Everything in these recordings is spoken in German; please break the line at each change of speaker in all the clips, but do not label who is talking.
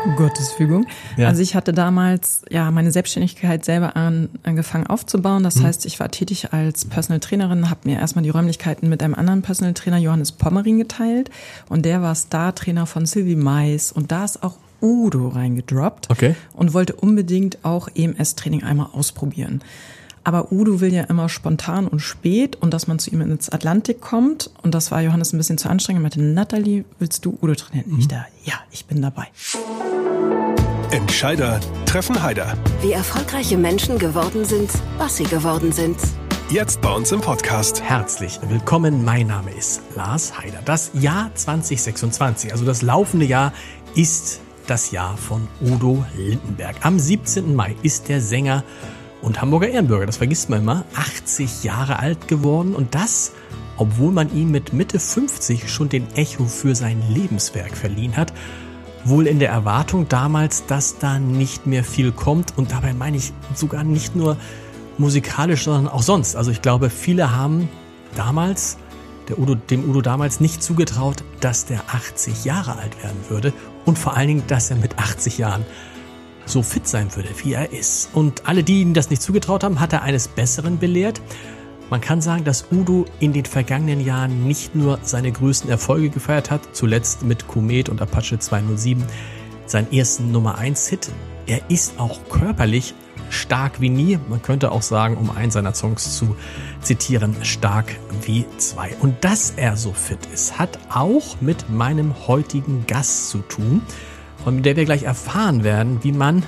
Gottes Fügung.
Ja.
Also ich hatte damals meine Selbstständigkeit selber angefangen aufzubauen. Das heißt, ich war tätig als Personal Trainerin, habe mir erstmal die Räumlichkeiten mit einem anderen Personal Trainer, Johannes Pommerin, geteilt. Und der war Star-Trainer von Sylvie Mais. Und da ist auch Udo reingedroppt.
Okay.
Und wollte unbedingt auch EMS-Training einmal ausprobieren. Aber Udo will ja immer spontan und spät und dass man zu ihm ins Atlantik kommt. Und das war Johannes ein bisschen zu anstrengend. Er meinte, Nathalie, willst du Udo trainieren? Ich bin dabei.
Entscheider treffen Heider.
Wie erfolgreiche Menschen geworden sind, was sie geworden sind.
Jetzt bei uns im Podcast.
Herzlich willkommen, mein Name ist Lars Heider. Das Jahr 2026, also das laufende Jahr, ist das Jahr von Udo Lindenberg. Am 17. Mai ist der Sänger und Hamburger Ehrenbürger, das vergisst man immer, 80 Jahre alt geworden. Und das, obwohl man ihm mit Mitte 50 schon den Echo für sein Lebenswerk verliehen hat. Wohl in der Erwartung damals, dass da nicht mehr viel kommt. Und dabei meine ich sogar nicht nur musikalisch, sondern auch sonst. Also ich glaube, viele haben damals, dem Udo damals nicht zugetraut, dass der 80 Jahre alt werden würde. Und vor allen Dingen, dass er mit 80 Jahren so fit sein würde, wie er ist. Und alle, die ihm das nicht zugetraut haben, hat er eines Besseren belehrt. Man kann sagen, dass Udo in den vergangenen Jahren nicht nur seine größten Erfolge gefeiert hat, zuletzt mit Komet und Apache 207, seinen ersten Nummer-1-Hit. Er ist auch körperlich stark wie nie. Man könnte auch sagen, um einen seiner Songs zu zitieren, stark wie zwei. Und dass er so fit ist, hat auch mit meinem heutigen Gast zu tun, von der wir gleich erfahren werden, wie man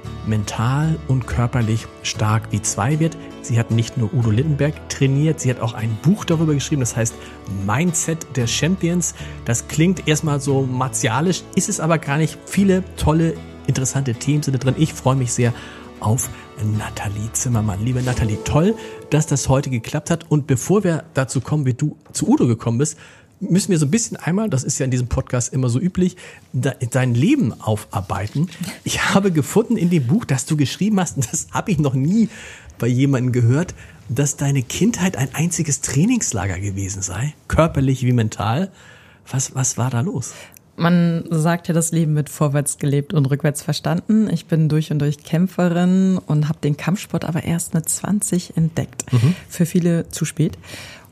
mental und körperlich stark wie zwei wird. Sie hat nicht nur Udo Lindenberg trainiert, sie hat auch ein Buch darüber geschrieben, das heißt Mindset der Champions. Das klingt erstmal so martialisch, ist es aber gar nicht. Viele tolle, interessante Themen sind da drin. Ich freue mich sehr auf Nathalie Zimmermann. Liebe Nathalie, toll, dass das heute geklappt hat. Und bevor wir dazu kommen, wie du zu Udo gekommen bist, müssen wir so ein bisschen einmal, das ist ja in diesem Podcast immer so üblich, dein Leben aufarbeiten. Ich habe gefunden in dem Buch, das du geschrieben hast, und das habe ich noch nie bei jemandem gehört, dass deine Kindheit ein einziges Trainingslager gewesen sei, körperlich wie mental. Was war da los?
Man sagt ja, das Leben wird vorwärts gelebt und rückwärts verstanden. Ich bin durch und durch Kämpferin und habe den Kampfsport aber erst mit 20 entdeckt. Für viele zu spät.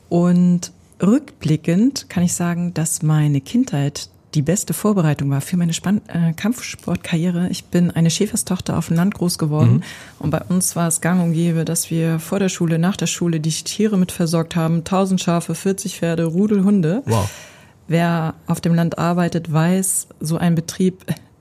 Und rückblickend kann ich sagen, dass meine Kindheit die beste Vorbereitung war für meine Kampfsportkarriere. Ich bin eine Schäferstochter auf dem Land groß geworden und bei uns war es gang und gäbe, dass wir vor der Schule, nach der Schule die Tiere mit versorgt haben. 1000 Schafe, 40 Pferde, Rudel Hunde.
Wow.
Wer auf dem Land arbeitet, weiß, so ein Betrieb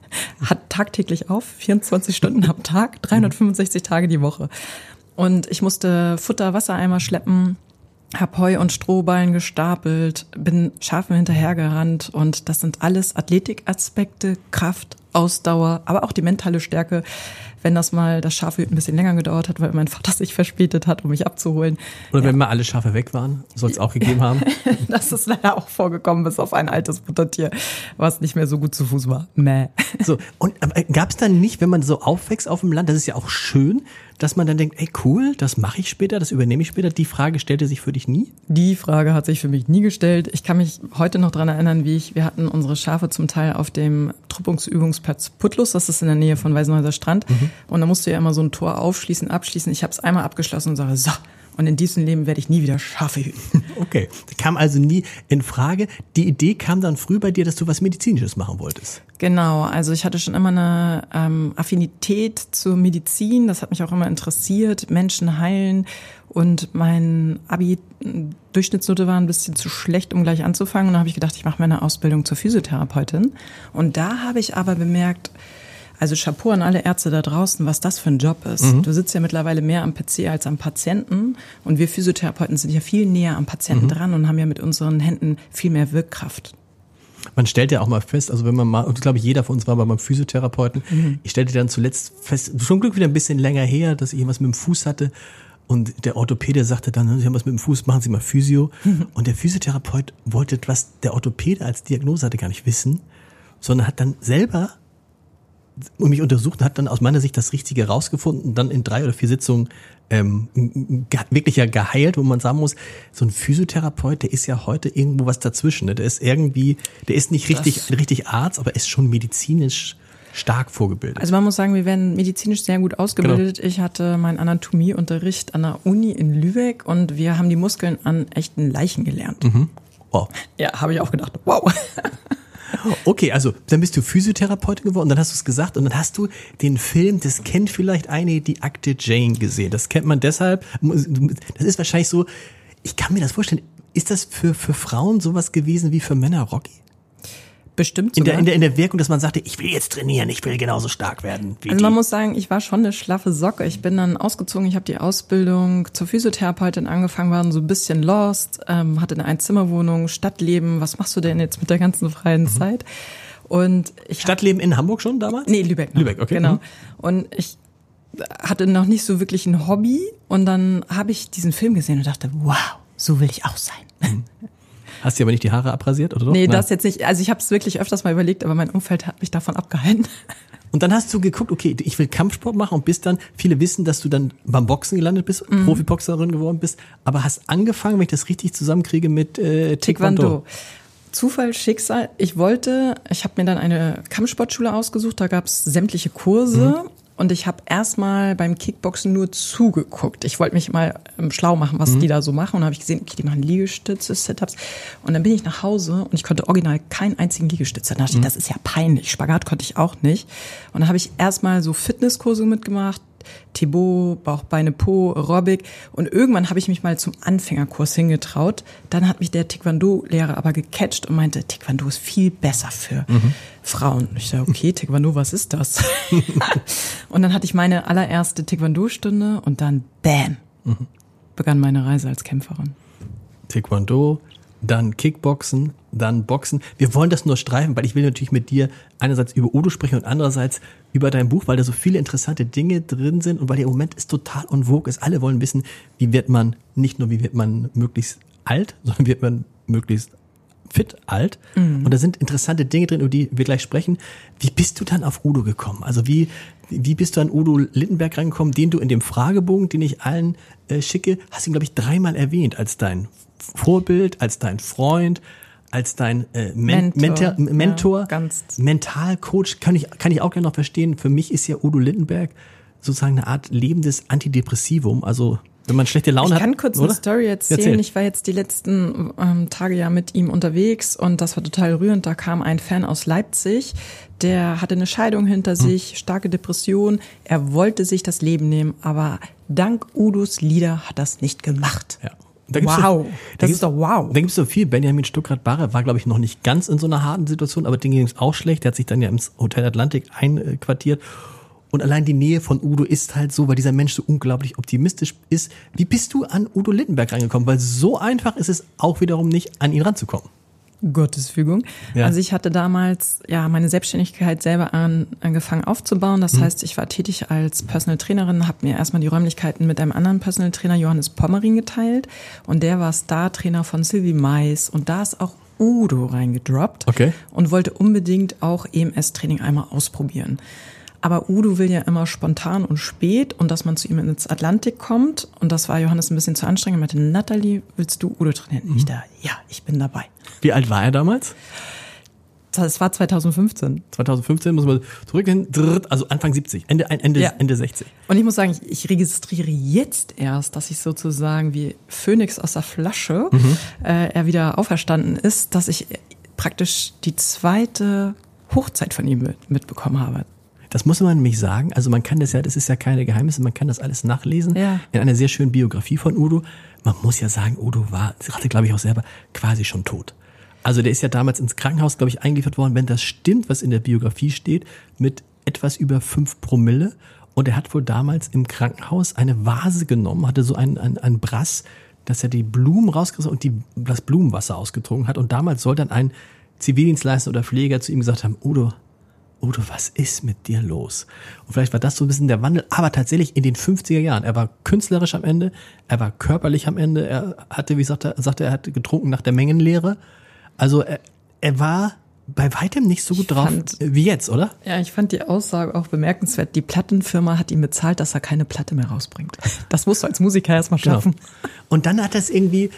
hat tagtäglich auf, 24 Stunden am Tag, 365 Tage die Woche. Und ich musste Futter, Wassereimer schleppen, hab Heu und Strohballen gestapelt, bin Schafen hinterhergerannt und das sind alles Athletikaspekte, Kraft, Ausdauer, aber auch die mentale Stärke, wenn das Schaf ein bisschen länger gedauert hat, weil mein Vater sich verspätet hat, um mich abzuholen.
Oder wenn mal alle Schafe weg waren, soll es auch gegeben haben?
Das ist leider auch vorgekommen, bis auf ein altes Muttertier, was nicht mehr so gut zu Fuß war. Mäh.
So, und gab es dann nicht, wenn man so aufwächst auf dem Land, das ist ja auch schön, dass man dann denkt, ey cool, das mache ich später, das übernehme ich später. Die Frage stellte sich für dich nie?
Die Frage hat sich für mich nie gestellt. Ich kann mich heute noch dran erinnern, wir hatten unsere Schafe zum Teil auf dem Truppungsübungsplatz Puttlus, das ist in der Nähe von Weißenhäuser Strand. Und da musst du ja immer so ein Tor aufschließen, abschließen. Ich habe es einmal abgeschlossen und sage, so, und in diesem Leben werde ich nie wieder Schafe hüten.
Okay, kam also nie in Frage. Die Idee kam dann früh bei dir, dass du was Medizinisches machen wolltest.
Genau, also ich hatte schon immer eine Affinität zur Medizin. Das hat mich auch immer interessiert, Menschen heilen. Und mein Abi-Durchschnittsnote war ein bisschen zu schlecht, um gleich anzufangen. Und dann habe ich gedacht, ich mache meine Ausbildung zur Physiotherapeutin. Und da habe ich aber bemerkt, also Chapeau an alle Ärzte da draußen, was das für ein Job ist. Du sitzt ja mittlerweile mehr am PC als am Patienten. Und wir Physiotherapeuten sind ja viel näher am Patienten dran und haben ja mit unseren Händen viel mehr Wirkkraft.
Man stellt ja auch mal fest, also wenn man mal, und ich glaube, jeder von uns war bei meinem Physiotherapeuten, ich stellte dann zuletzt fest, schon Glück wieder ein bisschen länger her, dass ich was mit dem Fuß hatte. Und der Orthopäde sagte dann, Sie haben was mit dem Fuß, machen Sie mal Physio. Und der Physiotherapeut wollte, was der Orthopäde als Diagnose hatte, gar nicht wissen, sondern hat dann selber mich untersucht und hat dann aus meiner Sicht das Richtige rausgefunden und dann in 3 oder 4 Sitzungen wirklich ja geheilt, wo man sagen muss, so ein Physiotherapeut, der ist ja heute irgendwo was dazwischen. Ne? Der ist nicht richtig Arzt, aber ist schon medizinisch stark vorgebildet.
Also man muss sagen, wir werden medizinisch sehr gut ausgebildet. Genau. Ich hatte meinen Anatomieunterricht an der Uni in Lübeck und wir haben die Muskeln an echten Leichen gelernt.
Mhm. Wow.
Ja, habe ich auch gedacht, wow.
Okay, also dann bist du Physiotherapeutin geworden, dann hast du es gesagt und dann hast du den Film, das kennt vielleicht einige, die Akte Jane gesehen. Das kennt man deshalb, das ist wahrscheinlich so, ich kann mir das vorstellen, ist das für Frauen sowas gewesen wie für Männer Rocky?
Bestimmt sogar.
In der Wirkung, dass man sagte, ich will jetzt trainieren, ich will genauso stark werden wie
Also man muss sagen, ich war schon eine schlaffe Socke. Ich bin dann ausgezogen, ich habe die Ausbildung zur Physiotherapeutin angefangen, war so ein bisschen lost, hatte eine Einzimmerwohnung, Stadtleben. Was machst du denn jetzt mit der ganzen freien Zeit? Und
Stadtleben in Hamburg schon damals?
Nee, Lübeck noch.
Lübeck, okay.
Genau. Und ich hatte noch nicht so wirklich ein Hobby und dann habe ich diesen Film gesehen und dachte, wow, so will ich auch sein.
Hast du aber nicht die Haare abrasiert, oder doch?
Nee, das jetzt nicht. Also ich habe es wirklich öfters mal überlegt, aber mein Umfeld hat mich davon abgehalten.
Und dann hast du geguckt, okay, ich will Kampfsport machen und bist dann, viele wissen, dass du dann beim Boxen gelandet bist, Profiboxerin geworden bist, aber hast angefangen, wenn ich das richtig zusammenkriege, mit Taekwondo.
Zufall, Schicksal. Ich habe mir dann eine Kampfsportschule ausgesucht, da gab es sämtliche Kurse. Und ich habe erstmal beim Kickboxen nur zugeguckt. Ich wollte mich mal schlau machen, was die da so machen. Und dann habe ich gesehen, okay, die machen Liegestütze, Sit-Ups. Und dann bin ich nach Hause und ich konnte original keinen einzigen Liegestütze. Dann dachte ich, das ist ja peinlich. Spagat konnte ich auch nicht. Und dann habe ich erstmal so Fitnesskurse mitgemacht. Thibaut, Bauch, Beine, Po, Aerobic. Und irgendwann habe ich mich mal zum Anfängerkurs hingetraut. Dann hat mich der Taekwondo-Lehrer aber gecatcht und meinte, Taekwondo ist viel besser für Frauen. Ich dachte, okay, Taekwondo, was ist das? Und dann hatte ich meine allererste Taekwondo-Stunde und dann, bam, begann meine Reise als Kämpferin.
Taekwondo, dann Kickboxen, dann Boxen. Wir wollen das nur streifen, weil ich will natürlich mit dir einerseits über Udo sprechen und andererseits über dein Buch, weil da so viele interessante Dinge drin sind und weil der Moment ist total en vogue ist. Alle wollen wissen, wie wird man möglichst alt, sondern wird man möglichst fit alt. Und da sind interessante Dinge drin, über die wir gleich sprechen. Wie bist du dann auf Udo gekommen? Also wie bist du an Udo Lindenberg rangekommen, den du in dem Fragebogen, den ich allen schicke, hast ihn, glaube ich, 3-mal erwähnt als dein Vorbild, als dein Freund, als dein Mentor,
ja,
Mentalcoach, kann ich auch gerne noch verstehen. Für mich ist ja Udo Lindenberg sozusagen eine Art lebendes Antidepressivum, also wenn man schlechte Laune hat.
Ich kann kurz eine Story erzählen.
Erzähl.
Ich war jetzt die letzten Tage ja mit ihm unterwegs und das war total rührend. Da kam ein Fan aus Leipzig, der hatte eine Scheidung hinter sich, starke Depression. Er wollte sich das Leben nehmen, aber dank Udos Lieder hat das nicht gemacht.
Ja.
Das ist doch wow.
Da gibt es so viel. Benjamin Stuckrad-Barre war, glaube ich, noch nicht ganz in so einer harten Situation, aber dem ging es auch schlecht. Der hat sich dann ja ins Hotel Atlantik einquartiert. Und allein die Nähe von Udo ist halt so, weil dieser Mensch so unglaublich optimistisch ist. Wie bist du an Udo Lindenberg rangekommen? Weil so einfach ist es auch wiederum nicht, an ihn ranzukommen.
Gottes Fügung. Ja. Also ich hatte damals meine Selbstständigkeit selber angefangen aufzubauen. Das heißt, ich war tätig als Personal Trainerin, habe mir erstmal die Räumlichkeiten mit einem anderen Personal Trainer, Johannes Pommerin, geteilt. Und der war Star-Trainer von Sylvie Mais. Und da ist auch Udo reingedroppt.
Okay.
Und wollte unbedingt auch EMS-Training einmal ausprobieren. Aber Udo will ja immer spontan und spät und dass man zu ihm ins Atlantik kommt. Und das war Johannes ein bisschen zu anstrengend. Er meinte, Nathalie, willst du Udo trainieren? Ich dachte, ja, ich bin dabei.
Wie alt war er damals?
Das war 2015.
2015 muss man zurückgehen, also Anfang 70, Ende 60.
Und ich muss sagen, ich registriere jetzt erst, dass ich sozusagen wie Phönix aus der Flasche er wieder auferstanden ist, dass ich praktisch die zweite Hochzeit von ihm mitbekommen habe.
Das muss man nämlich sagen, also man kann das ist ja keine Geheimnisse, man kann das alles nachlesen in einer sehr schönen Biografie von Udo. Man muss ja sagen, Udo sagte, glaube ich, auch selber, quasi schon tot. Also der ist ja damals ins Krankenhaus, glaube ich, eingeliefert worden, wenn das stimmt, was in der Biografie steht, mit etwas über 5 Promille. Und er hat wohl damals im Krankenhaus eine Vase genommen, hatte so ein Brass, dass er die Blumen rausgerissen und das Blumenwasser ausgetrunken hat. Und damals soll dann ein Zivildienstleister oder Pfleger zu ihm gesagt haben, Udo, was ist mit dir los? Und vielleicht war das so ein bisschen der Wandel, aber tatsächlich in den 50er Jahren. Er war künstlerisch am Ende, er war körperlich am Ende, er hatte, er hat getrunken nach der Mengenlehre. Also er war bei weitem nicht so gut drauf wie jetzt, oder?
Ja, ich fand die Aussage auch bemerkenswert. Die Plattenfirma hat ihm bezahlt, dass er keine Platte mehr rausbringt. Das musst du als Musiker erstmal schaffen.
Genau. Und dann hat das irgendwie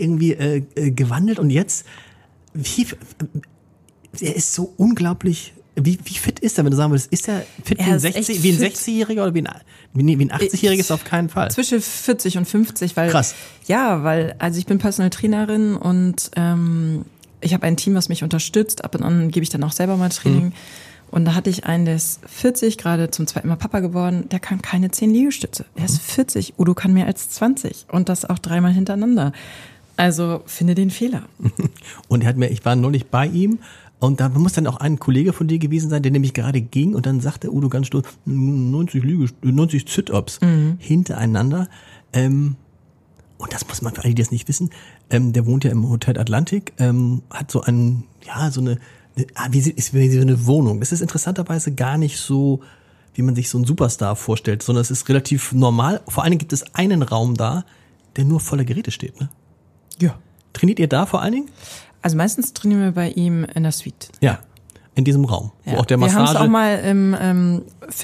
gewandelt und jetzt, er ist so unglaublich Wie fit ist er, wenn du sagen würdest, ist er fit wie ein 60-Jähriger oder wie ein 80-Jähriger ist auf keinen Fall?
Zwischen 40 und 50, weil.
Krass.
Ja, also ich bin Personal Trainerin und ich habe ein Team, was mich unterstützt. Ab und an gebe ich dann auch selber mal Training. Und da hatte ich einen, der ist 40, gerade zum zweiten Mal Papa geworden, der kann keine 10 Liegestütze. Er ist 40, Udo kann mehr als 20 und das auch 3-mal hintereinander. Also finde den Fehler.
Und ich war neulich bei ihm und da muss dann auch ein Kollege von dir gewesen sein, der nämlich gerade ging und dann sagte Udo ganz stolz, 90 Sit-Ups hintereinander. Und das muss man für alle, die das nicht wissen, der wohnt ja im Hotel Atlantik, hat so wie so eine Wohnung. Das ist interessanterweise gar nicht so, wie man sich so einen Superstar vorstellt, sondern es ist relativ normal. Vor allen Dingen gibt es einen Raum da, der nur voller Geräte steht, ne?
Ja.
Trainiert ihr da vor allen Dingen?
Also meistens trainieren wir bei ihm in der Suite.
Ja, in diesem Raum, wo auch der Massage...
Wir haben es auch mal im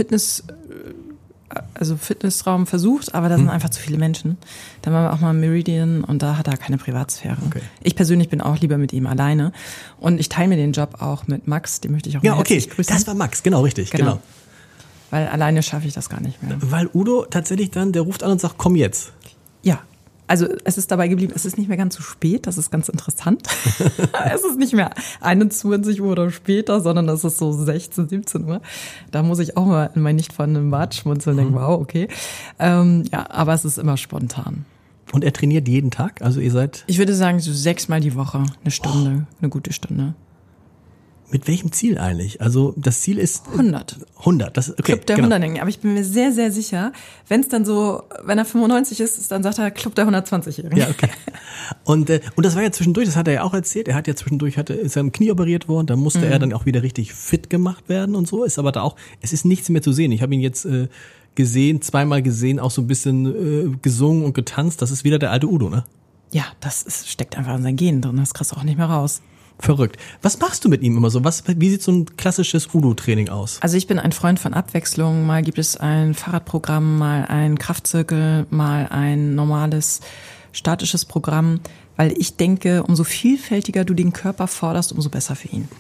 Fitnessraum versucht, aber da sind einfach zu viele Menschen. Dann waren wir auch mal im Meridian und da hat er keine Privatsphäre. Okay. Ich persönlich bin auch lieber mit ihm alleine und ich teile mir den Job auch mit Max, den möchte ich auch mal herzlich grüßen.
Das war Max, genau, richtig, genau.
Weil alleine schaffe ich das gar nicht mehr.
Weil Udo tatsächlich dann, der ruft an und sagt, komm jetzt.
Ja. Also es ist dabei geblieben, es ist nicht mehr ganz so spät, das ist ganz interessant. Es ist nicht mehr 21 Uhr oder später, sondern es ist so 16, 17 Uhr. Da muss ich auch mal in mein nicht vorhandenen Bart schmunzeln und denken, wow, okay. Aber es ist immer spontan.
Und er trainiert jeden Tag? Also ihr seid...
Ich würde sagen, so 6-mal die Woche, eine Stunde, eine gute Stunde.
Mit welchem Ziel eigentlich? Also das Ziel ist
100.
100, das okay.
Club der 100, aber ich bin mir sehr, sehr sicher, wenn er 95 ist, dann sagt er Club der 120-Jährigen.
Ja, okay. Und das war ja zwischendurch, das hat er ja auch erzählt, er hat ja zwischendurch, ist er im Knie operiert worden, da musste er dann auch wieder richtig fit gemacht werden und so, ist aber da auch, es ist nichts mehr zu sehen. Ich habe ihn jetzt zweimal gesehen, auch so ein bisschen gesungen und getanzt, das ist wieder der alte Udo, ne?
Ja, steckt einfach in seinen Genen drin, das kriegst du auch nicht mehr raus.
Verrückt. Was machst du mit ihm immer so? Wie sieht so ein klassisches Udo-Training aus?
Also ich bin ein Freund von Abwechslung. Mal gibt es ein Fahrradprogramm, mal ein Kraftzirkel, mal ein normales statisches Programm, weil ich denke, umso vielfältiger du den Körper forderst, umso besser für ihn.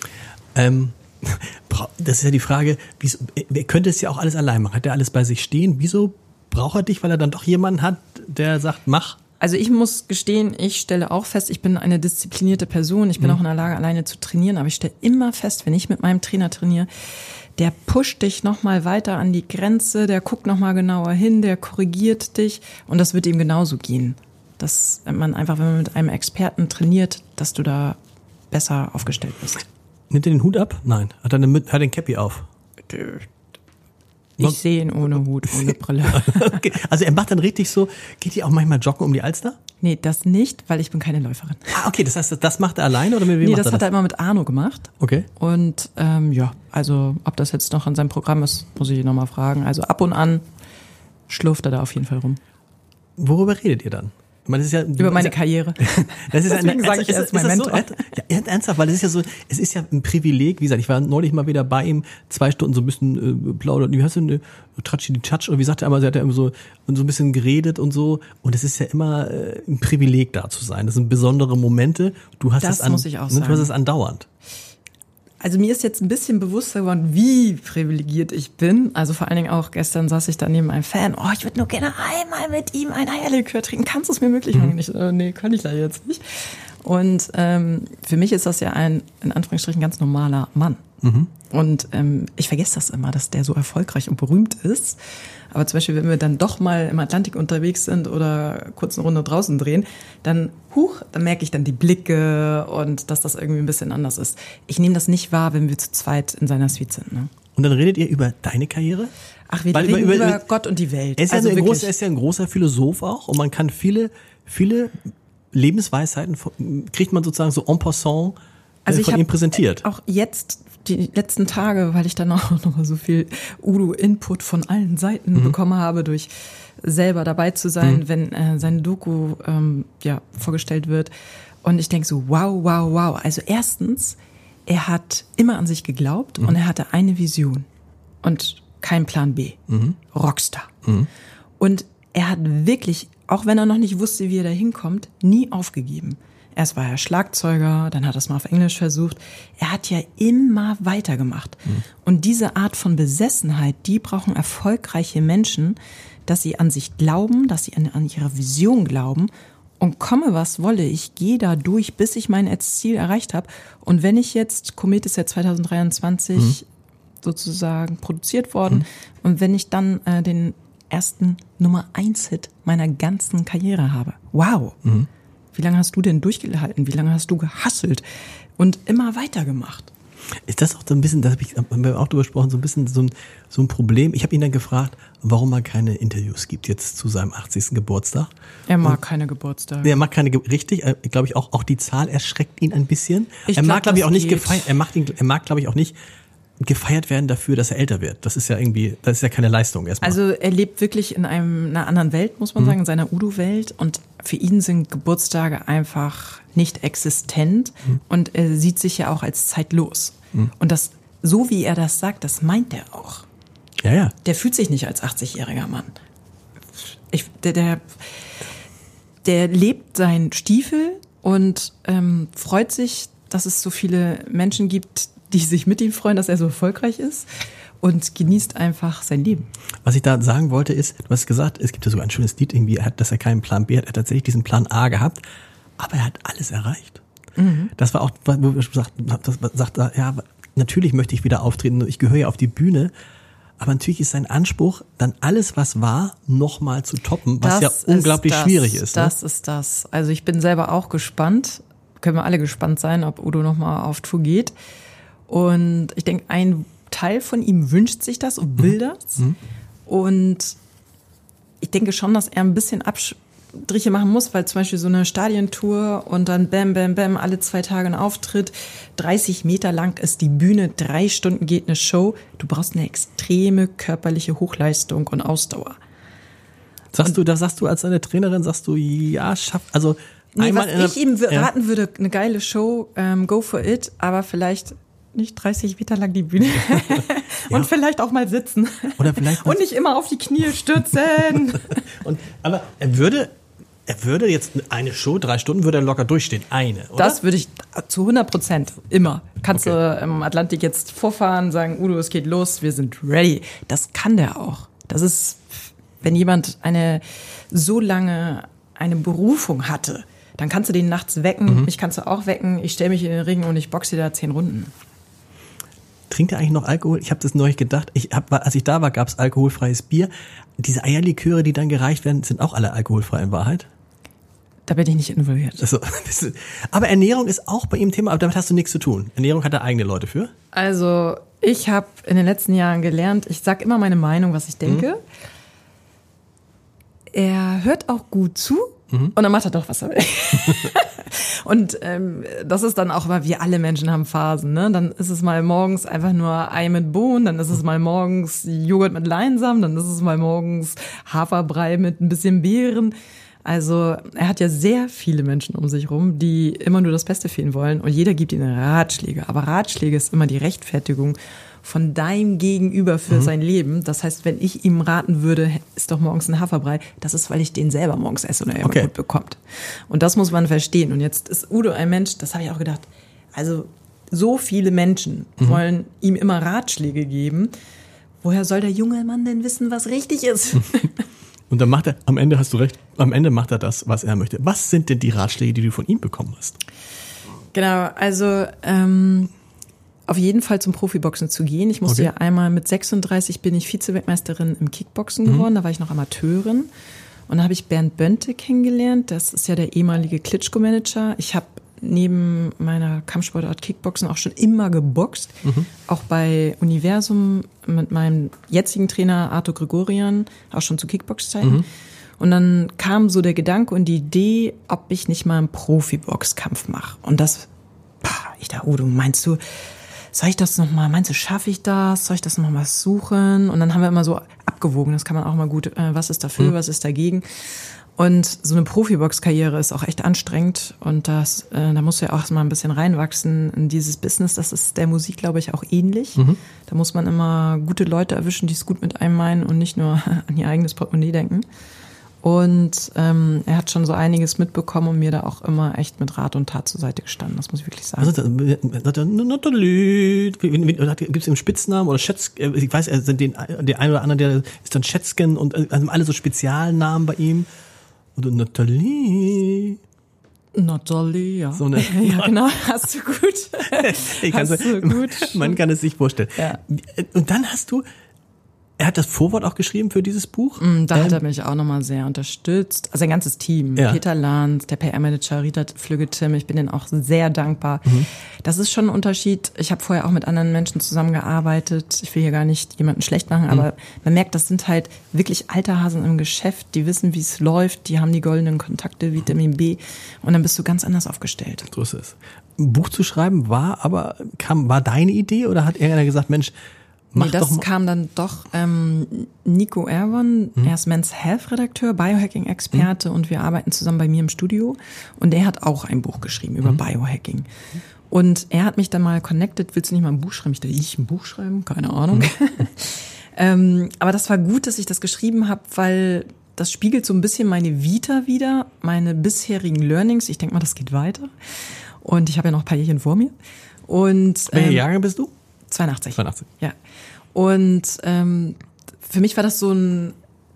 Das ist ja die Frage, er könnte es ja auch alles allein machen. Hat er alles bei sich stehen? Wieso braucht er dich? Weil er dann doch jemanden hat, der sagt, mach.
Also ich muss gestehen, ich stelle auch fest, ich bin eine disziplinierte Person, ich bin auch in der Lage, alleine zu trainieren, aber ich stelle immer fest, wenn ich mit meinem Trainer trainiere, der pusht dich nochmal weiter an die Grenze, der guckt nochmal genauer hin, der korrigiert dich und das wird ihm genauso gehen. Dass man einfach, wenn man mit einem Experten trainiert, dass du da besser aufgestellt bist.
Nimmt er den Hut ab? Nein. Hat er den Cappy auf?
Ich sehe ihn ohne Hut, ohne Brille.
Okay. Also er macht dann richtig so, geht ihr auch manchmal joggen um die Alster?
Nee, das nicht, weil ich bin keine Läuferin.
Okay, das heißt, das macht er alleine oder mit wem macht er das?
Nee, das hat er immer mit Arno gemacht.
Okay.
Und also ob das jetzt noch in seinem Programm ist, muss ich ihn nochmal fragen. Also ab und an schlurft er da auf jeden Fall rum.
Worüber redet ihr dann? Ich meine, das ist ja,
über meine Karriere.
Das ist
deswegen sage ich, er ist mein Mentor.
So, ja, ernsthaft, weil es ist ja ein Privileg. Wie gesagt, ich war neulich mal wieder bei ihm, 2 Stunden so ein bisschen plaudert. Wie heißt du denn? Touch oder wie sagt er immer? Sie hat ja immer so ein bisschen geredet und so. Und es ist ja immer ein Privileg, da zu sein. Das sind besondere Momente. Du hast
das muss ich auch sagen.
Du hast es andauernd.
Also mir ist jetzt ein bisschen bewusster geworden, wie privilegiert ich bin. Also vor allen Dingen auch gestern saß ich da neben einem Fan. Oh, ich würde nur gerne einmal mit ihm ein Eierlikör trinken. Kannst du es mir möglich machen? Nee, kann ich leider jetzt nicht. Und für mich ist das ja ein, in Anführungsstrichen, ganz normaler Mann. Und ich vergesse das immer, dass der so erfolgreich und berühmt ist. Aber zum Beispiel, wenn wir dann doch mal im Atlantik unterwegs sind oder kurz eine Runde draußen drehen, dann merke ich dann die Blicke und dass das irgendwie ein bisschen anders ist. Ich nehme das nicht wahr, wenn wir zu zweit in seiner Suite sind. Ne?
Und dann redet ihr über deine Karriere?
Ach, wir reden über Gott und die Welt.
Er ist ja ein großer Philosoph auch und man kann viele Lebensweisheiten kriegt man sozusagen so en passant von ihm präsentiert.
Auch jetzt die letzten Tage, weil ich dann auch noch mal so viel Udo-Input von allen Seiten bekommen habe, durch selber dabei zu sein, wenn seine Doku vorgestellt wird. Und ich denke so, wow. Also erstens, er hat immer an sich geglaubt und er hatte eine Vision und kein Plan B. Rockstar. Und er hat wirklich, auch wenn er noch nicht wusste, wie er da hinkommt, nie aufgegeben. Erst war er Schlagzeuger, dann hat er es mal auf Englisch versucht. Er hat ja immer weitergemacht. Und diese Art von Besessenheit, die brauchen erfolgreiche Menschen, dass sie an sich glauben, dass sie an ihre Vision glauben. Und komme was wolle, ich gehe da durch, bis ich mein Ziel erreicht habe. Und wenn ich jetzt, Komet ist ja 2023 sozusagen produziert worden, und wenn ich dann den ersten Nummer-1-Hit meiner ganzen Karriere habe. Wow! Wie lange hast du denn durchgehalten? Wie lange hast du gehustelt und immer weitergemacht?
Ist das auch so ein bisschen, da haben wir auch drüber gesprochen, so ein bisschen so ein Problem. Ich habe ihn dann gefragt, warum er keine Interviews gibt jetzt zu seinem 80. Geburtstag.
Er mag keine Geburtstage.
Er mag keine, richtig, glaube ich auch die Zahl erschreckt ihn ein bisschen. Er mag, glaube ich, auch nicht gefeiert, er mag, glaube ich, auch nicht gefeiert werden dafür, dass er älter wird. Das ist ja irgendwie, das ist ja keine Leistung erstmal.
Also er lebt wirklich in einer anderen Welt, muss man sagen, in seiner Udo-Welt, und für ihn sind Geburtstage einfach nicht existent und er sieht sich ja auch als zeitlos. Und das, so wie er das sagt, das meint er auch.
Ja, ja.
Der fühlt sich nicht als 80-jähriger Mann. Der lebt seinen Stiefel und freut sich, dass es so viele Menschen gibt, die sich mit ihm freuen, dass er so erfolgreich ist, und genießt einfach sein Leben.
Was ich da sagen wollte ist, du hast gesagt, es gibt ja sogar ein schönes Lied irgendwie, dass er keinen Plan B hat. Er hat tatsächlich diesen Plan A gehabt, aber er hat alles erreicht. Das war auch, wo wir sagt, ja, natürlich möchte ich wieder auftreten, ich gehöre ja auf die Bühne, aber natürlich ist sein Anspruch, dann alles, was war, nochmal zu toppen, was ja unglaublich schwierig ist.
Das ist das. Also ich bin selber auch gespannt, können wir alle gespannt sein, ob Udo nochmal auf Tour geht. Und ich denke, ein Teil von ihm wünscht sich das und will das. Und ich denke schon, dass er ein bisschen Abstriche machen muss, weil zum Beispiel so eine Stadientour und dann bam, bam, bam, alle 2 Tage ein Auftritt, 30 Meter lang ist die Bühne, 3 Stunden geht eine Show. Du brauchst eine extreme körperliche Hochleistung und Ausdauer.
Sagst du als seine Trainerin, ja, also
einmal was ich ihm raten würde, eine geile Show, go for it, aber vielleicht nicht 30 Meter lang die Bühne. Und vielleicht auch mal sitzen.
Oder vielleicht
und nicht immer auf die Knie stürzen.
Aber er würde jetzt eine Show, 3 Stunden, würde er locker durchstehen. Eine, oder?
Das würde ich zu 100% immer. Kannst du im Atlantik jetzt vorfahren, sagen, Udo, es geht los, wir sind ready. Das kann der auch. Das ist, wenn jemand so lange eine Berufung hatte, dann kannst du den nachts wecken, mich kannst du auch wecken, ich stelle mich in den Ring und ich boxe da 10 Runden.
Trinkt er eigentlich noch Alkohol? Ich habe das neulich gedacht. Als ich da war, gab es alkoholfreies Bier. Diese Eierliköre, die dann gereicht werden, sind auch alle alkoholfrei in Wahrheit?
Da bin ich nicht involviert.
Also, aber Ernährung ist auch bei ihm Thema, aber damit hast du nichts zu tun. Ernährung hat er eigene Leute für?
Also ich habe in den letzten Jahren gelernt, ich sage immer meine Meinung, was ich denke. Er hört auch gut zu. Und dann macht er doch, was er will. Und das ist dann auch, weil wir alle Menschen haben Phasen, ne? Dann ist es mal morgens einfach nur Ei mit Bohnen, dann ist es mal morgens Joghurt mit Leinsamen, dann ist es mal morgens Haferbrei mit ein bisschen Beeren. Also er hat ja sehr viele Menschen um sich rum, die immer nur das Beste für ihn wollen, und jeder gibt ihm Ratschläge. Aber Ratschläge ist immer die Rechtfertigung von deinem Gegenüber für sein Leben. Das heißt, wenn ich ihm raten würde, isst doch morgens ein Haferbrei, das ist, weil ich den selber morgens esse und er immer gut bekommt. Und das muss man verstehen. Und jetzt ist Udo ein Mensch, das habe ich auch gedacht, also so viele Menschen wollen ihm immer Ratschläge geben. Woher soll der junge Mann denn wissen, was richtig ist?
Und dann macht er, am Ende hast du recht, am Ende macht er das, was er möchte. Was sind denn die Ratschläge, die du von ihm bekommen hast?
Genau, also auf jeden Fall zum Profiboxen zu gehen. Ich musste ja einmal mit 36 bin ich Vize-Weltmeisterin im Kickboxen geworden, da war ich noch Amateurin. Und da habe ich Bernd Bönte kennengelernt, das ist ja der ehemalige Klitschko-Manager. Ich habe neben meiner Kampfsportart Kickboxen auch schon immer geboxt, auch bei Universum mit meinem jetzigen Trainer Arthur Gregorian, auch schon zu Kickbox-Zeiten. Und dann kam so der Gedanke und die Idee, ob ich nicht mal einen Profi-Boxkampf mache. Und das, ich dachte, Udo, meinst du, soll ich das nochmal, meinst du, schaffe ich das? Soll ich das nochmal suchen? Und dann haben wir immer so abgewogen, das kann man auch mal gut, was ist dafür, was ist dagegen? Und so eine Profibox-Karriere ist auch echt anstrengend und da musst du ja auch mal ein bisschen reinwachsen in dieses Business. Das ist der Musik, glaube ich, auch ähnlich. Da muss man immer gute Leute erwischen, die es gut mit einem meinen und nicht nur an ihr eigenes Portemonnaie denken. Und er hat schon so einiges mitbekommen und mir da auch immer echt mit Rat und Tat zur Seite gestanden, das muss ich wirklich sagen.
Also, Natalie, gibt es einen Spitznamen oder ich weiß, der ein oder andere, der ist dann Schätzchen und also alle so Spezialnamen bei ihm. Oder Natalie, ja. So eine,
ja, genau, hast du gut.
Man kann es sich vorstellen.
Ja.
Und dann er hat das Vorwort auch geschrieben für dieses Buch?
Da hat er mich auch nochmal sehr unterstützt. Also ein ganzes Team. Ja. Peter Lanz, der PR-Manager, Rita Flügge-Tim, ich bin denen auch sehr dankbar. Das ist schon ein Unterschied. Ich habe vorher auch mit anderen Menschen zusammengearbeitet. Ich will hier gar nicht jemanden schlecht machen, aber man merkt, das sind halt wirklich alte Hasen im Geschäft. Die wissen, wie es läuft. Die haben die goldenen Kontakte, Vitamin B. Und dann bist du ganz anders aufgestellt.
So ist es. Ein Buch zu schreiben war deine Idee oder hat irgendeiner gesagt, Mensch,
das kam dann doch Nico Erwan, er ist Men's Health Redakteur, Biohacking-Experte und wir arbeiten zusammen bei mir im Studio und er hat auch ein Buch geschrieben über Biohacking. Und er hat mich dann mal connected, willst du nicht mal ein Buch schreiben? Ich dachte, ein Buch schreiben? Keine Ahnung. Aber das war gut, dass ich das geschrieben habe, weil das spiegelt so ein bisschen meine Vita wider, meine bisherigen Learnings. Ich denke mal, das geht weiter. Und ich habe ja noch ein paar Jährchen vor mir. Und
welche Jahre bist du?
82. Ja. Und für mich war das so ein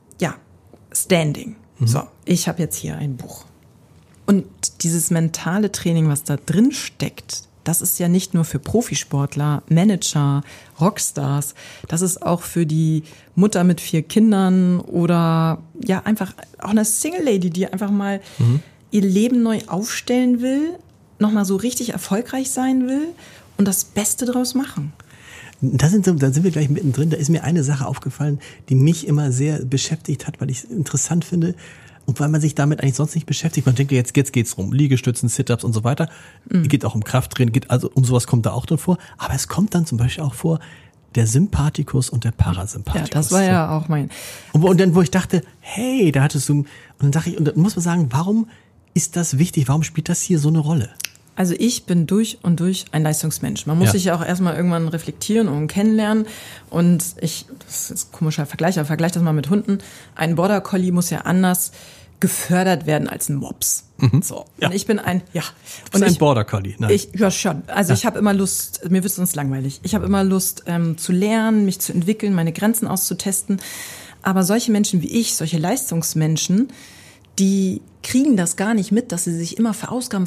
Standing. So, ich habe jetzt hier ein Buch. Und dieses mentale Training, was da drin steckt, das ist ja nicht nur für Profisportler, Manager, Rockstars, das ist auch für die Mutter mit 4 Kindern oder einfach auch eine Single Lady, die einfach mal ihr Leben neu aufstellen will, nochmal so richtig erfolgreich sein will und das Beste draus machen.
Da sind wir gleich mittendrin. Da ist mir eine Sache aufgefallen, die mich immer sehr beschäftigt hat, weil ich es interessant finde und weil man sich damit eigentlich sonst nicht beschäftigt. Man denkt, jetzt geht's rum. Liegestützen, Sit-Ups und so weiter. Geht auch um Krafttraining, also um sowas kommt da auch drin vor. Aber es kommt dann zum Beispiel auch vor, der Sympathikus und der Parasympathikus.
Ja, das war ja auch mein.
Und dann, wo ich dachte, hey, da hattest du, und dann muss man sagen, warum ist das wichtig? Warum spielt das hier so eine Rolle?
Also ich bin durch und durch ein Leistungsmensch. Man muss sich ja auch erstmal irgendwann reflektieren und kennenlernen. Und das ist ein komischer Vergleich, aber vergleich das mal mit Hunden. Ein Border Collie muss ja anders gefördert werden als ein Mops. So. Ja. Und ich bin ein
Border Collie. Nein.
Schon. Also ich habe immer Lust, mir wird sonst langweilig. Ich habe immer Lust zu lernen, mich zu entwickeln, meine Grenzen auszutesten. Aber solche Menschen wie ich, solche Leistungsmenschen, die kriegen das gar nicht mit, dass sie sich immer verausgaben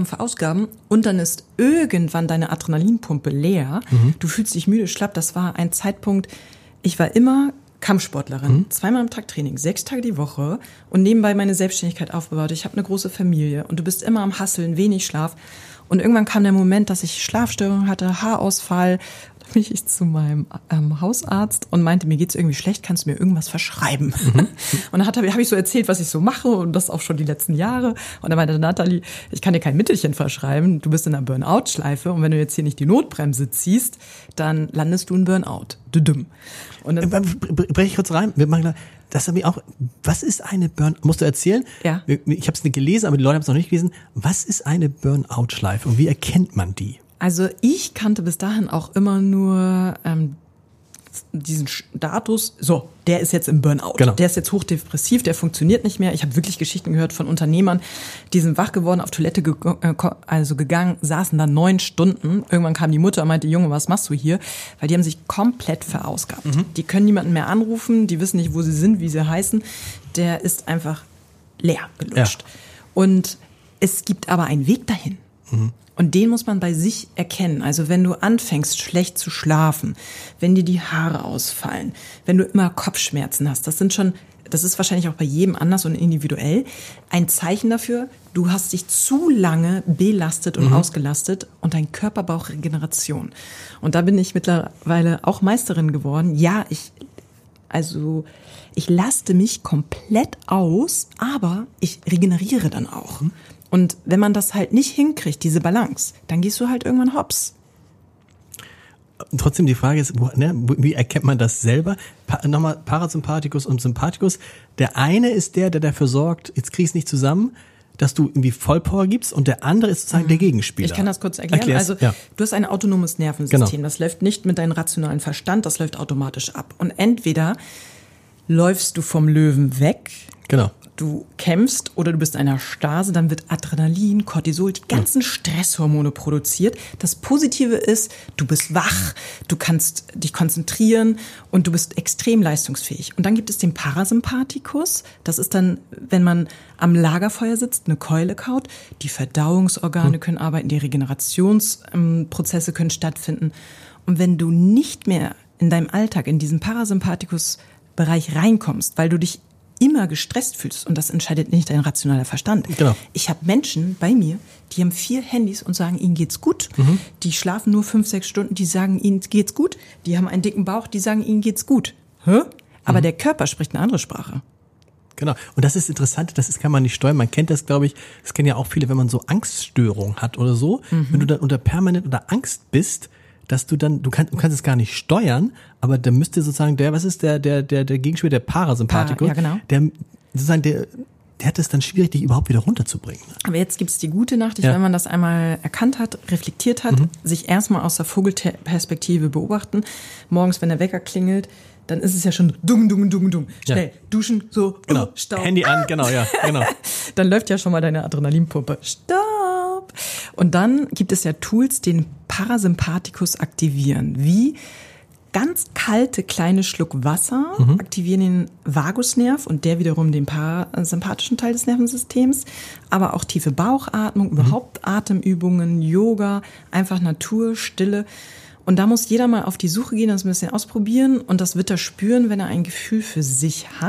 und dann ist irgendwann deine Adrenalinpumpe leer. Du fühlst dich müde, schlapp. Das war ein Zeitpunkt, ich war immer Kampfsportlerin, 2-mal am Tag Training, 6 Tage die Woche und nebenbei meine Selbstständigkeit aufgebaut. Ich habe eine große Familie und du bist immer am Hasseln, wenig Schlaf. Und irgendwann kam der Moment, dass ich Schlafstörungen hatte, Haarausfall. Da bin ich zu meinem Hausarzt und meinte, mir geht's irgendwie schlecht, kannst du mir irgendwas verschreiben? Und dann habe ich so erzählt, was ich so mache und das auch schon die letzten Jahre. Und dann meinte Natalie, ich kann dir kein Mittelchen verschreiben, du bist in einer Burnout-Schleife und wenn du jetzt hier nicht die Notbremse ziehst, dann landest du in Burnout. Und dann
brech ich kurz rein, wir machen das habe ich auch. Was ist eine Burnout? Musst du erzählen?
Ja.
Ich habe es gelesen, aber die Leute haben es noch nicht gelesen. Was ist eine Burnout-Schleife und wie erkennt man die?
Also ich kannte bis dahin auch immer nur diesen Status, so, der ist jetzt im Burnout,
genau.
Der ist jetzt hochdepressiv, der funktioniert nicht mehr. Ich habe wirklich Geschichten gehört von Unternehmern, die sind wach geworden, auf Toilette gegangen, saßen da 9 Stunden. Irgendwann kam die Mutter und meinte, Junge, was machst du hier? Weil die haben sich komplett verausgabt. Die können niemanden mehr anrufen, die wissen nicht, wo sie sind, wie sie heißen. Der ist einfach leer gelutscht. Ja. Und es gibt aber einen Weg dahin. Und den muss man bei sich erkennen. Also wenn du anfängst, schlecht zu schlafen, wenn dir die Haare ausfallen, wenn du immer Kopfschmerzen hast, das ist wahrscheinlich auch bei jedem anders und individuell, ein Zeichen dafür, du hast dich zu lange belastet und ausgelastet und dein Körper braucht Regeneration. Und da bin ich mittlerweile auch Meisterin geworden. Ja, ich laste mich komplett aus, aber ich regeneriere dann auch. Und wenn man das halt nicht hinkriegt, diese Balance, dann gehst du halt irgendwann hops.
Trotzdem die Frage ist, wie erkennt man das selber? Nochmal Parasympathikus und Sympathikus. Der eine ist der dafür sorgt, jetzt kriegst du nicht zusammen, dass du irgendwie Vollpower gibst und der andere ist sozusagen der Gegenspieler.
Ich kann das kurz erklären. Du hast ein autonomes Nervensystem. Genau. Das läuft nicht mit deinem rationalen Verstand, das läuft automatisch ab. Und entweder läufst du vom Löwen weg,
genau,
du kämpfst oder du bist in einer Stase, dann wird Adrenalin, Cortisol, die ganzen Stresshormone produziert. Das Positive ist, du bist wach, du kannst dich konzentrieren und du bist extrem leistungsfähig. Und dann gibt es den Parasympathikus. Das ist dann, wenn man am Lagerfeuer sitzt, eine Keule kaut. Die Verdauungsorgane können arbeiten, die Regenerationsprozesse können stattfinden. Und wenn du nicht mehr in deinem Alltag in diesen Parasympathikus-Bereich reinkommst, weil du dich immer gestresst fühlst, und das entscheidet nicht dein rationaler Verstand.
Genau.
Ich habe Menschen bei mir, die haben 4 Handys und sagen, ihnen geht's gut. Die schlafen nur 5-6 Stunden, die sagen, ihnen geht's gut. Die haben einen dicken Bauch, die sagen, ihnen geht's gut. Aber der Körper spricht eine andere Sprache.
Genau. Und das ist interessant, kann man nicht steuern. Man kennt das, glaube ich, das kennen ja auch viele, wenn man so Angststörungen hat oder so. Wenn du dann permanent unter Angst bist, dass du kannst es gar nicht steuern, aber da müsste sozusagen der Gegenspieler, der Parasympathikus,
ja, genau.
der hat es dann schwierig, dich überhaupt wieder runterzubringen.
Aber jetzt gibt's die gute Nachricht, wenn man das einmal erkannt hat, reflektiert hat, sich erstmal aus der Vogelperspektive beobachten. Morgens, wenn der Wecker klingelt, dann ist es ja schon dung. Schnell duschen, so,
genau.
Staub.
Handy an, genau.
Dann läuft ja schon mal deine Adrenalinpumpe. Stopp! Und dann gibt es ja Tools, die den Parasympathikus aktivieren. Wie ganz kalte kleine Schluck Wasser aktivieren den Vagusnerv und der wiederum den parasympathischen Teil des Nervensystems. Aber auch tiefe Bauchatmung, überhaupt Atemübungen, Yoga, einfach Natur, Stille. Und da muss jeder mal auf die Suche gehen, das ein bisschen ausprobieren und das wird er spüren, wenn er ein Gefühl für sich hat.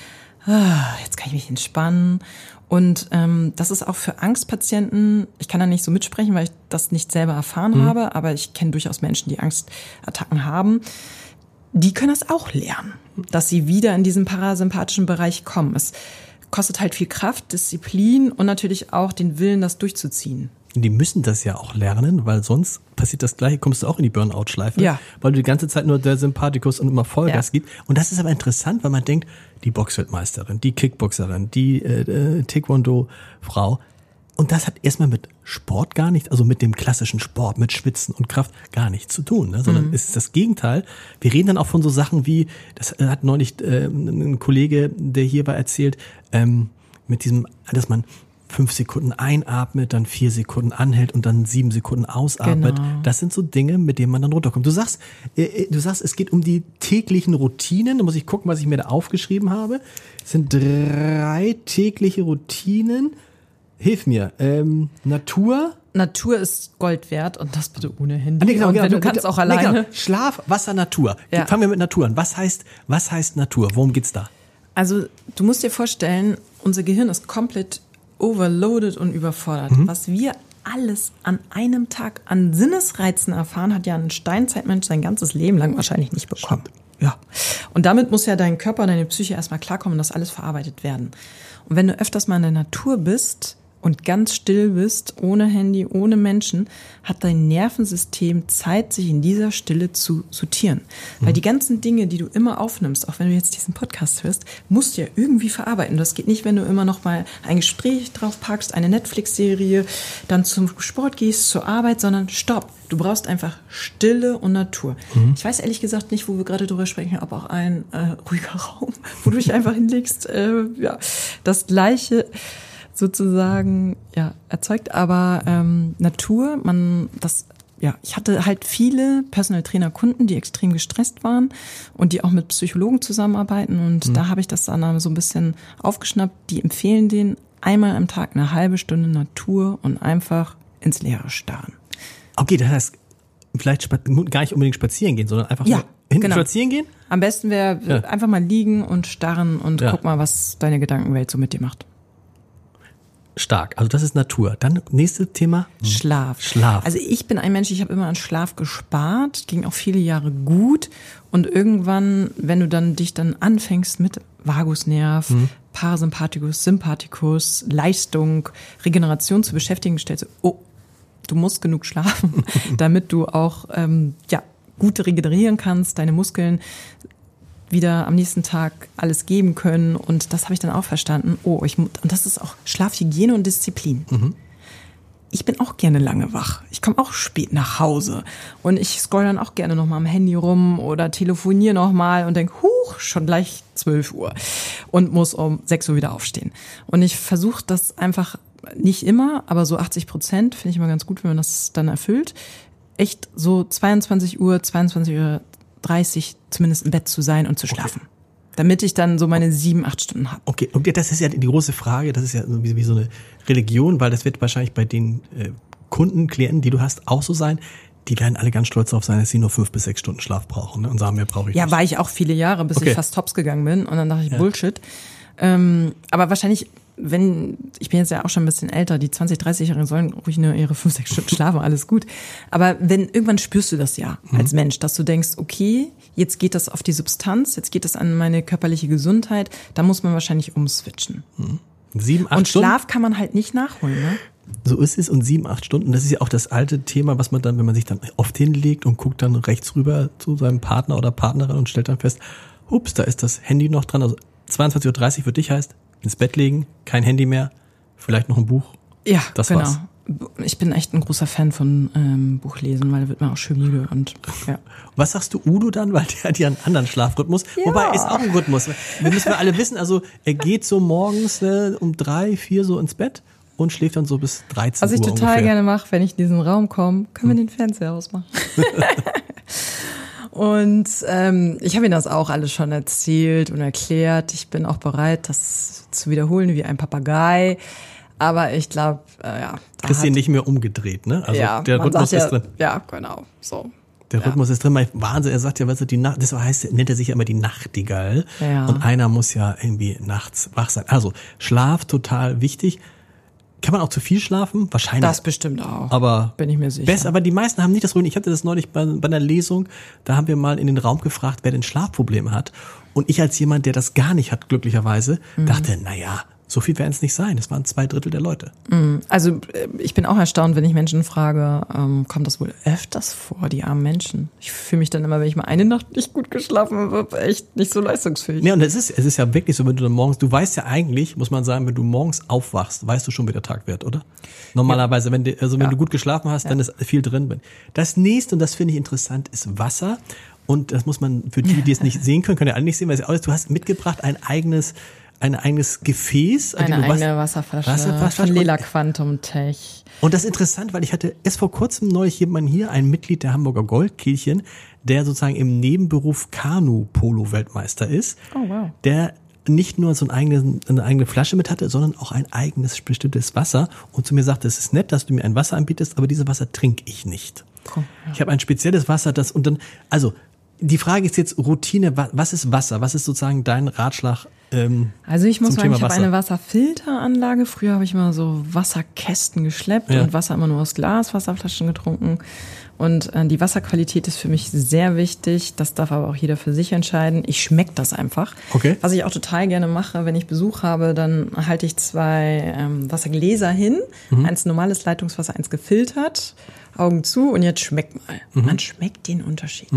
Jetzt kann ich mich entspannen. Und das ist auch für Angstpatienten, ich kann da nicht so mitsprechen, weil ich das nicht selber erfahren habe, aber ich kenne durchaus Menschen, die Angstattacken haben. Die können das auch lernen, dass sie wieder in diesen parasympathischen Bereich kommen. Es kostet halt viel Kraft, Disziplin und natürlich auch den Willen, das durchzuziehen.
Die müssen das ja auch lernen, weil sonst passiert das Gleiche, kommst du auch in die Burnout-Schleife, weil du die ganze Zeit nur der Sympathikus und immer Vollgas gibst. Und das ist aber interessant, weil man denkt, die Boxweltmeisterin, die Kickboxerin, die Taekwondo-Frau. Und das hat erstmal mit Sport gar nichts, also mit dem klassischen Sport, mit Schwitzen und Kraft gar nichts zu tun, ne? Sondern es ist das Gegenteil. Wir reden dann auch von so Sachen wie, das hat neulich ein Kollege, der hier war, erzählt, mit diesem, dass man 5 Sekunden einatmet, dann 4 Sekunden anhält und dann 7 Sekunden ausatmet.
Genau.
Das sind so Dinge, mit denen man dann runterkommt. Du sagst, es geht um die täglichen Routinen. Da muss ich gucken, was ich mir da aufgeschrieben habe. Es sind 3 tägliche Routinen. Hilf mir. Natur.
Natur ist Gold wert und das bitte ohne Handy.
Genau,
und wenn du kannst auch alleine.
Genau. Schlaf, Wasser, Natur.
Ja.
Fangen wir mit Natur an. Was heißt Natur? Worum geht's da?
Also du musst dir vorstellen, unser Gehirn ist komplett overloaded und überfordert. Was wir alles an einem Tag an Sinnesreizen erfahren, hat ja ein Steinzeitmensch sein ganzes Leben lang wahrscheinlich nicht bekommen. Ja. Und damit muss ja dein Körper, deine Psyche erstmal klarkommen, dass alles verarbeitet werden. Und wenn du öfters mal in der Natur bist und ganz still bist, ohne Handy, ohne Menschen, hat dein Nervensystem Zeit, sich in dieser Stille zu sortieren. Weil die ganzen Dinge, die du immer aufnimmst, auch wenn du jetzt diesen Podcast hörst, musst du ja irgendwie verarbeiten. Das geht nicht, wenn du immer noch mal ein Gespräch drauf packst, eine Netflix-Serie, dann zum Sport gehst, zur Arbeit, sondern stopp. Du brauchst einfach Stille und Natur. Ich weiß ehrlich gesagt nicht, wo wir gerade drüber sprechen, aber auch ein ruhiger Raum, wo du dich einfach hinlegst, das Gleiche sozusagen erzeugt, aber Natur, ich hatte halt viele Personal Trainer Kunden, die extrem gestresst waren und die auch mit Psychologen zusammenarbeiten und da habe ich das dann so ein bisschen aufgeschnappt. Die empfehlen denen einmal am Tag eine halbe Stunde Natur und einfach ins Leere starren.
Okay, das heißt, vielleicht gar nicht unbedingt spazieren gehen, sondern einfach nur spazieren gehen?
Am besten wäre einfach mal liegen und starren und guck mal, was deine Gedankenwelt so mit dir macht.
Stark, also das ist Natur. Dann nächstes Thema.
Schlaf. Also ich bin ein Mensch, ich habe immer an Schlaf gespart, ging auch viele Jahre gut und irgendwann, wenn du dich dann anfängst mit Vagusnerv, Parasympathikus, Sympathikus, Leistung, Regeneration zu beschäftigen, stellst du, du musst genug schlafen, damit du auch gut regenerieren kannst, deine Muskeln wieder am nächsten Tag alles geben können. Und das habe ich dann auch verstanden. Und das ist auch Schlafhygiene und Disziplin. Ich bin auch gerne lange wach. Ich komme auch spät nach Hause. Und ich scroll dann auch gerne noch mal am Handy rum oder telefoniere noch mal und denke, schon gleich 12 Uhr und muss um 6 Uhr wieder aufstehen. Und ich versuche das einfach nicht immer, aber so 80% finde ich immer ganz gut, wenn man das dann erfüllt. Echt so 22 Uhr, 22:30 Uhr zumindest im Bett zu sein und zu schlafen. Okay. Damit ich dann so meine 7-8 Stunden habe.
Okay, und das ist ja die große Frage, das ist ja wie so eine Religion, weil das wird wahrscheinlich bei den Kunden, Klienten, die du hast, auch so sein. Die werden alle ganz stolz darauf sein, dass sie nur 5 bis 6 Stunden Schlaf brauchen, ne? Und sagen, mehr brauche ich nicht.
Ja, war ich auch viele Jahre, bis ich fast tops gegangen bin. Und dann dachte ich, Bullshit. Aber wahrscheinlich, ich bin jetzt ja auch schon ein bisschen älter, die 20-, 30-Jährigen sollen ruhig nur ihre 5, 6 Stunden schlafen, alles gut. Aber irgendwann spürst du das ja als Mensch, dass du denkst, okay, jetzt geht das auf die Substanz, jetzt geht das an meine körperliche Gesundheit, da muss man wahrscheinlich umswitchen.
7, 8
und
Stunden?
Schlaf kann man halt nicht nachholen, ne?
So ist es, und 7, 8 Stunden, das ist ja auch das alte Thema, was man dann, wenn man sich dann oft hinlegt und guckt dann rechts rüber zu seinem Partner oder Partnerin und stellt dann fest, ups, da ist das Handy noch dran, also 22:30 Uhr für dich heißt, ins Bett legen, kein Handy mehr, vielleicht noch ein Buch.
Ja,
das
genau.
war's.
Ich bin echt ein großer Fan von Buchlesen, weil da wird man auch schön müde und ja.
Was sagst du Udo dann, weil der hat ja einen anderen Schlafrhythmus, wobei ist auch ein Rhythmus. Wir müssen alle wissen, also er geht so morgens um 3, 4 so ins Bett und schläft dann so bis 13 Uhr.
Was ich total
ungefähr
gerne mache, wenn ich in diesen Raum komme, können wir den Fernseher ausmachen. Und ich habe Ihnen das auch alles schon erzählt und erklärt. Ich bin auch bereit, das zu wiederholen wie ein Papagei. Aber ich glaube,
Kriegst ihn nicht mehr umgedreht, ne? Also
ja,
der Rhythmus ist drin.
Ja, genau. So.
Der Rhythmus ist drin. Wahnsinn, er sagt ja, weißt du, die Nacht, das heißt, nennt er sich ja immer die Nachtigall.
Ja.
Und einer muss ja irgendwie nachts wach sein. Also Schlaf total wichtig. Kann man auch zu viel schlafen? Wahrscheinlich.
Das bestimmt auch.
Aber
bin ich mir sicher.
Besser, aber die meisten haben nicht das Rhythmus. Ich hatte das neulich bei einer Lesung, da haben wir mal in den Raum gefragt, wer denn Schlafprobleme hat. Und ich als jemand, der das gar nicht hat, glücklicherweise, dachte, naja, so viel werden es nicht sein. Das waren 2/3 der Leute.
Also ich bin auch erstaunt, wenn ich Menschen frage, kommt das wohl öfters vor, die armen Menschen? Ich fühle mich dann immer, wenn ich mal eine Nacht nicht gut geschlafen habe, echt nicht so leistungsfähig.
Ja, und es ist ja wirklich so, wenn du dann morgens, du weißt ja eigentlich, muss man sagen, wenn du morgens aufwachst, weißt du schon, wie der Tag wird, oder? Normalerweise, wenn du gut geschlafen hast, dann ist viel drin. Das nächste, und das finde ich interessant, ist Wasser. Und das muss man, für die es nicht sehen können ja alle nicht sehen, weil du hast mitgebracht ein eigenes Gefäß.
Eine eigene Wasserflasche von Lila Quantum Tech.
Und das ist interessant, weil ich hatte erst vor kurzem neulich jemanden hier, ein Mitglied der Hamburger Goldkehlchen, der sozusagen im Nebenberuf Kanu-Polo-Weltmeister ist.
Oh, wow.
Der nicht nur so eine eigene Flasche mit hatte, sondern auch ein eigenes bestimmtes Wasser. Und zu mir sagte, es ist nett, dass du mir ein Wasser anbietest, aber dieses Wasser trinke ich nicht. Cool, ja. Ich habe ein spezielles Wasser, die Frage ist jetzt Routine, was ist Wasser? Was ist sozusagen dein Ratschlag?
Also ich muss sagen, ich habe eine Wasserfilteranlage. Früher habe ich immer so Wasserkästen geschleppt und Wasser immer nur aus Wasserflaschen getrunken. Und die Wasserqualität ist für mich sehr wichtig. Das darf aber auch jeder für sich entscheiden. Ich schmecke das einfach.
Okay.
Was ich auch total gerne mache, wenn ich Besuch habe, dann halte ich 2 Wassergläser hin. Eins normales Leitungswasser, eins gefiltert. Augen zu und jetzt schmeckt mal. Man schmeckt den Unterschied.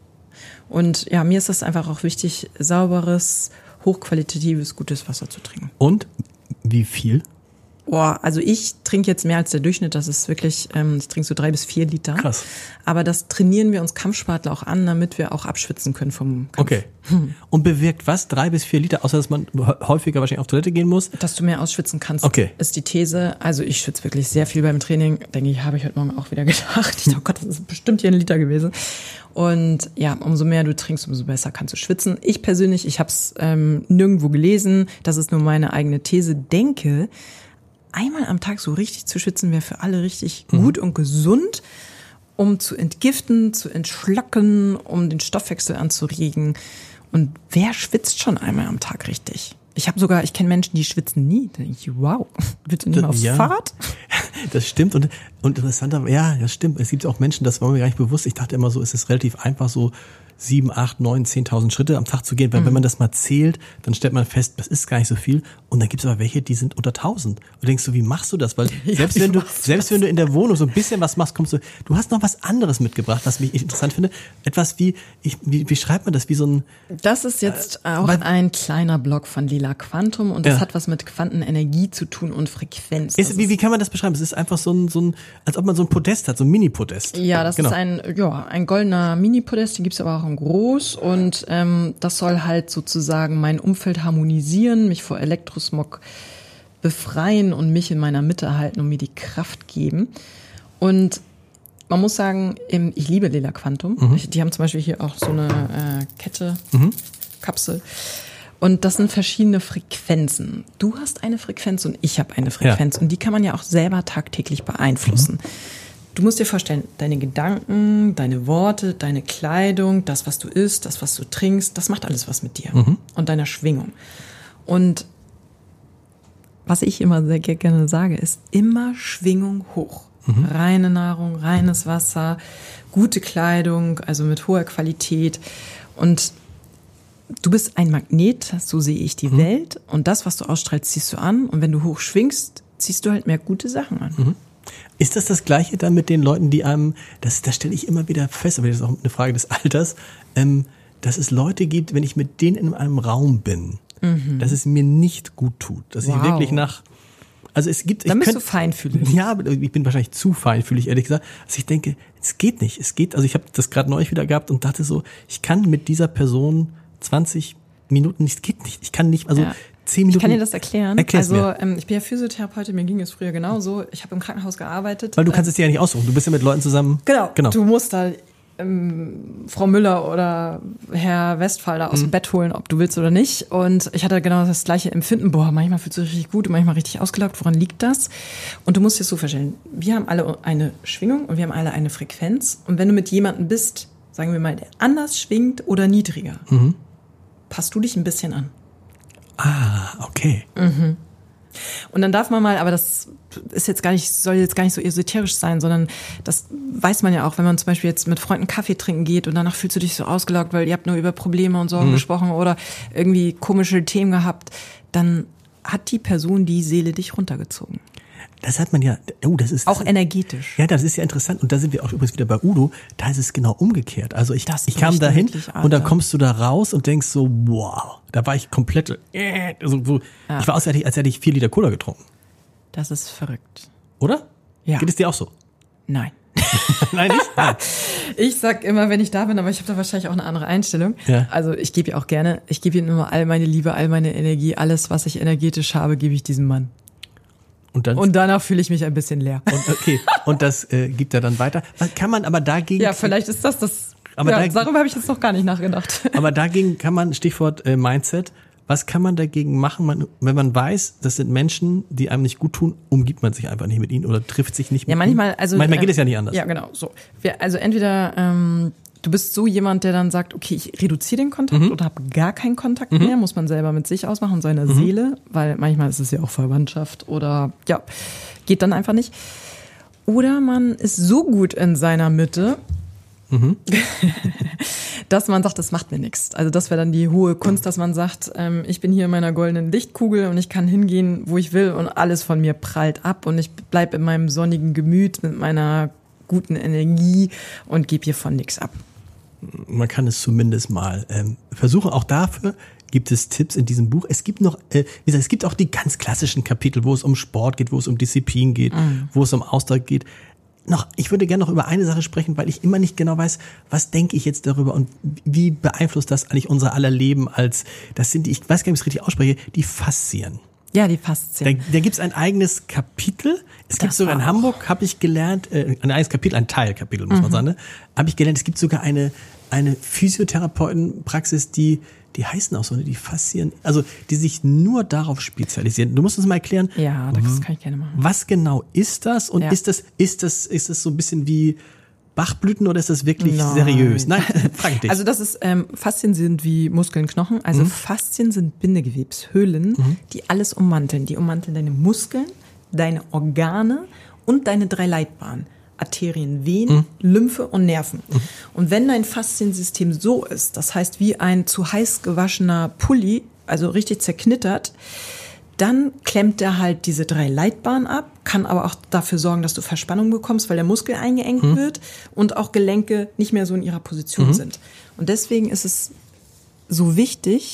Und ja, mir ist das einfach auch wichtig, sauberes, hochqualitatives, gutes Wasser zu trinken.
Und wie viel?
Boah, also ich trinke jetzt mehr als der Durchschnitt. Das ist wirklich, ich trinke so 3 bis 4 Liter.
Krass.
Aber das trainieren wir uns Kampfsportler auch an, damit wir auch abschwitzen können vom Kampf.
Okay. Und bewirkt was? 3 bis 4 Liter, außer dass man häufiger wahrscheinlich auf Toilette gehen muss?
Dass du mehr ausschwitzen kannst,
ist
die These. Also ich schwitze wirklich sehr viel beim Training. Denke ich, habe ich heute Morgen auch wieder gedacht. Ich dachte, oh Gott, das ist bestimmt hier 1 Liter gewesen. Und ja, umso mehr du trinkst, umso besser kannst du schwitzen. Ich persönlich, ich habe es nirgendwo gelesen. Das ist nur meine eigene These. Denke, einmal am Tag so richtig zu schwitzen wäre für alle richtig gut und gesund, um zu entgiften, zu entschlacken, um den Stoffwechsel anzuregen. Und wer schwitzt schon einmal am Tag richtig? Ich kenne Menschen, die schwitzen nie. Da denke ich, wow, bitte nicht mal aufs Fahrrad?
Das stimmt und interessanter, das stimmt. Es gibt auch Menschen, das war mir gar nicht bewusst. Ich dachte immer so, es ist relativ einfach so 7, 8, 9, 10.000 Schritte am Tag zu gehen, weil wenn man das mal zählt, dann stellt man fest, das ist gar nicht so viel. Und dann gibt es aber welche, die sind unter 1.000. Und du denkst so, wie machst du das? Weil selbst wenn du in der Wohnung so ein bisschen was machst, du hast noch was anderes mitgebracht, was ich interessant finde. Etwas wie schreibt man das? Wie so ein. Das ist jetzt
auch ein kleiner Blog von Lila Quantum und das hat was mit Quantenenergie zu tun und Frequenz.
Wie kann man das beschreiben? Es ist einfach so ein, als ob man so ein Podest hat, so ein Mini-Podest.
Ja, das ist ein goldener Mini-Podest, den gibt's aber auch und groß und das soll halt sozusagen mein Umfeld harmonisieren, mich vor Elektrosmog befreien und mich in meiner Mitte halten und mir die Kraft geben. Und man muss sagen, ich liebe Lila Quantum. Die haben zum Beispiel hier auch so eine Kette, Kapsel. Und das sind verschiedene Frequenzen. Du hast eine Frequenz und ich habe eine Frequenz. Ja. Und die kann man ja auch selber tagtäglich beeinflussen. Du musst dir vorstellen, deine Gedanken, deine Worte, deine Kleidung, das, was du isst, das, was du trinkst, das macht alles was mit dir und deiner Schwingung. Und was ich immer sehr gerne sage, ist immer Schwingung hoch. Reine Nahrung, reines Wasser, gute Kleidung, also mit hoher Qualität. Und du bist ein Magnet, so sehe ich die Welt. Und das, was du ausstrahlst, ziehst du an. Und wenn du hoch schwingst, ziehst du halt mehr gute Sachen an.
Ist das Gleiche dann mit den Leuten, die einem, das stelle ich immer wieder fest, aber das ist auch eine Frage des Alters, dass es Leute gibt, wenn ich mit denen in einem Raum bin, dass es mir nicht gut tut. Dass ich wirklich also es gibt,
dann bist du feinfühlig.
Ja, ich bin wahrscheinlich zu feinfühlig, ehrlich gesagt. Also ich denke, es geht nicht. Also ich habe das gerade neulich wieder gehabt und dachte so, ich kann mit dieser Person 20 Minuten nicht, es geht nicht. Ich kann nicht, 10 Minuten.
Ich kann dir das erklären.
Erklär's mir.
Ich bin ja Physiotherapeutin, mir ging es früher genauso. Ich habe im Krankenhaus gearbeitet.
Weil du kannst es dir ja nicht aussuchen. Du bist ja mit Leuten zusammen.
Genau. Du musst da Frau Müller oder Herr Westphal da aus dem Bett holen, ob du willst oder nicht. Und ich hatte genau das gleiche Empfinden. Manchmal fühlst du dich richtig gut und manchmal richtig ausgelaugt. Woran liegt das? Und du musst dir das so vorstellen, wir haben alle eine Schwingung und wir haben alle eine Frequenz. Und wenn du mit jemandem bist, sagen wir mal, der anders schwingt oder niedriger, passt du dich ein bisschen an.
Ah, okay.
Und dann darf man mal, aber das ist jetzt soll jetzt gar nicht so esoterisch sein, sondern das weiß man ja auch, wenn man zum Beispiel jetzt mit Freunden Kaffee trinken geht und danach fühlst du dich so ausgelaugt, weil ihr habt nur über Probleme und Sorgen gesprochen oder irgendwie komische Themen gehabt, dann hat die Person die Seele dich runtergezogen.
Das hat man ja, das ist
auch energetisch.
Ja, das ist ja interessant. Und da sind wir auch übrigens wieder bei Udo. Da ist es genau umgekehrt. Also ich kam da hin und dann kommst du da raus und denkst so, wow, da war ich komplett, ich war aus, als hätte ich 4 Liter Cola getrunken.
Das ist verrückt.
Oder?
Ja.
Geht es dir auch so?
Nein.
Nein, nicht? Nein.
Ich sag immer, wenn ich da bin, aber ich habe da wahrscheinlich auch eine andere Einstellung. Ja. Also ich gebe ihm immer all meine Liebe, all meine Energie, alles, was ich energetisch habe, gebe ich diesem Mann. Und danach fühle ich mich ein bisschen leer.
Und das gibt er dann weiter. Was kann man aber dagegen...
Ja, vielleicht ist das... Aber darüber habe ich jetzt noch gar nicht nachgedacht.
Aber dagegen kann man, Stichwort Mindset, was kann man dagegen machen, wenn man weiß, das sind Menschen, die einem nicht gut tun, umgibt man sich einfach nicht mit ihnen oder trifft sich nicht mit ihnen? Manchmal geht es ja nicht anders.
Ja, genau. So. Also entweder... du bist so jemand, der dann sagt, okay, ich reduziere den Kontakt oder habe gar keinen Kontakt mehr, muss man selber mit sich ausmachen, seiner Seele, weil manchmal ist es ja auch Verwandtschaft oder geht dann einfach nicht. Oder man ist so gut in seiner Mitte, dass man sagt, das macht mir nichts. Also das wäre dann die hohe Kunst, dass man sagt, ich bin hier in meiner goldenen Lichtkugel und ich kann hingehen, wo ich will und alles von mir prallt ab und ich bleib in meinem sonnigen Gemüt mit meiner guten Energie und gebe hiervon nichts ab.
Man kann es zumindest mal versuchen. Auch dafür gibt es Tipps in diesem Buch. Es gibt noch, es gibt auch die ganz klassischen Kapitel, wo es um Sport geht, wo es um Disziplin geht, wo es um Ausdauer geht. Ich würde gerne noch über eine Sache sprechen, weil ich immer nicht genau weiß, was denke ich jetzt darüber und wie beeinflusst das eigentlich unser aller Leben das sind ich weiß gar nicht, ob ich es richtig ausspreche, die Faszien.
Ja, die Faszien.
Da gibt's ein eigenes Kapitel. Es gibt sogar in Hamburg, habe ich gelernt, ein eigenes Kapitel, ein Teilkapitel, muss man sagen, ne? Habe ich gelernt, es gibt sogar eine Physiotherapeutenpraxis, die heißen auch so, ne, die Faszien, also die sich nur darauf spezialisieren. Du musst uns mal erklären.
Ja, das kann ich gerne machen.
Was genau ist das? Und ist das so ein bisschen wie Bachblüten oder ist das wirklich seriös? Nein, frag ich dich.
Also das ist, Faszien sind wie Muskeln, Knochen. Also Faszien sind Bindegewebshüllen, die alles ummanteln. Die ummanteln deine Muskeln, deine Organe und deine 3 Leitbahnen. Arterien, Venen, Lymphe und Nerven. Und wenn dein Fasziensystem so ist, das heißt wie ein zu heiß gewaschener Pulli, also richtig zerknittert, dann klemmt er halt diese 3 Leitbahnen ab, kann aber auch dafür sorgen, dass du Verspannung bekommst, weil der Muskel eingeengt wird und auch Gelenke nicht mehr so in ihrer Position sind. Und deswegen ist es so wichtig,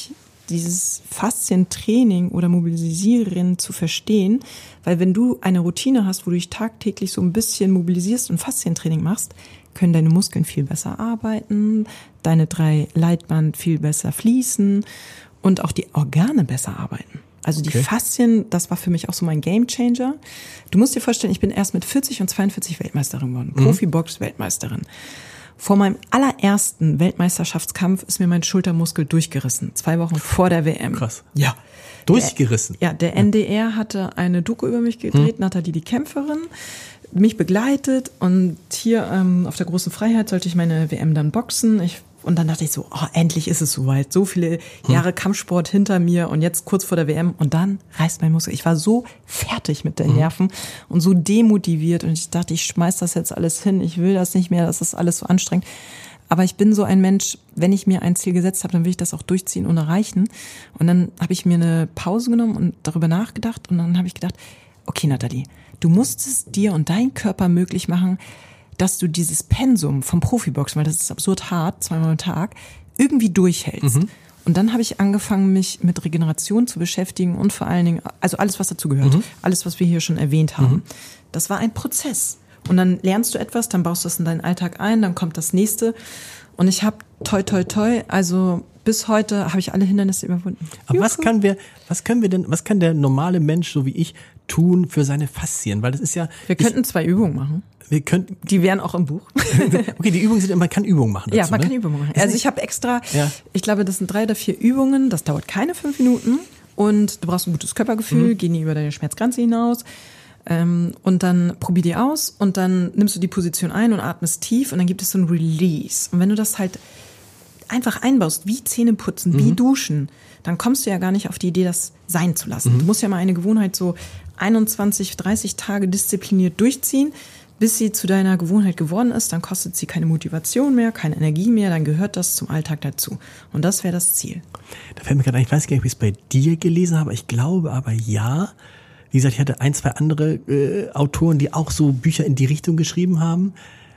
dieses Faszientraining oder Mobilisieren zu verstehen, weil wenn du eine Routine hast, wo du dich tagtäglich so ein bisschen mobilisierst und Faszientraining machst, können deine Muskeln viel besser arbeiten, deine 3 Leitband viel besser fließen und auch die Organe besser arbeiten. Also die Faszien, das war für mich auch so mein Gamechanger. Du musst dir vorstellen, ich bin erst mit 40 und 42 Weltmeisterin geworden, Profi-Box-Weltmeisterin. Vor meinem allerersten Weltmeisterschaftskampf ist mir mein Schultermuskel durchgerissen. 2 Wochen vor der WM.
Krass.
Ja.
Durchgerissen?
Der NDR hatte eine Doku über mich gedreht, Nathalie die Kämpferin, mich begleitet und hier auf der Großen Freiheit sollte ich meine WM dann boxen. Und dann dachte ich so, endlich ist es soweit. So viele Jahre Kampfsport hinter mir und jetzt kurz vor der WM und dann reißt mein Muskel. Ich war so fertig mit den Nerven und so demotiviert und ich dachte, ich schmeiß das jetzt alles hin. Ich will das nicht mehr, das ist alles so anstrengend. Aber ich bin so ein Mensch, wenn ich mir ein Ziel gesetzt habe, dann will ich das auch durchziehen und erreichen. Und dann habe ich mir eine Pause genommen und darüber nachgedacht und dann habe ich gedacht, okay Nathalie, du musst es dir und dein Körper möglich machen, dass du dieses Pensum vom Profiboxen, weil das ist absurd hart, 2-mal am Tag, irgendwie durchhältst. Und dann habe ich angefangen, mich mit Regeneration zu beschäftigen und vor allen Dingen, also alles, was dazu gehört, alles, was wir hier schon erwähnt haben. Das war ein Prozess. Und dann lernst du etwas, dann baust du es in deinen Alltag ein, dann kommt das nächste. Und ich habe toi, also bis heute habe ich alle Hindernisse überwunden.
Aber was kann der normale Mensch, so wie ich, tun für seine Faszien? Weil das ist ja.
Wir könnten 2 Übungen machen. Die wären auch im Buch.
Okay, die Übungen sind, man kann Übungen machen dazu,
ja, man kann Übungen machen. Also ich habe extra, ich glaube, das sind 3 oder 4 Übungen, das dauert keine 5 Minuten und du brauchst ein gutes Körpergefühl, geh nie über deine Schmerzgrenze hinaus und dann probier die aus und dann nimmst du die Position ein und atmest tief und dann gibt es so ein Release. Und wenn du das halt einfach einbaust, wie Zähne putzen, wie duschen, dann kommst du ja gar nicht auf die Idee, das sein zu lassen. Du musst ja mal eine Gewohnheit so 21, 30 Tage diszipliniert durchziehen, bis sie zu deiner Gewohnheit geworden ist, dann kostet sie keine Motivation mehr, keine Energie mehr, dann gehört das zum Alltag dazu. Und das wäre das Ziel.
Da fällt mir gerade ein, ich weiß gar nicht, ob ich es bei dir gelesen habe, ich glaube aber ja. Wie gesagt, ich hatte 1, 2 andere Autoren, die auch so Bücher in die Richtung geschrieben haben.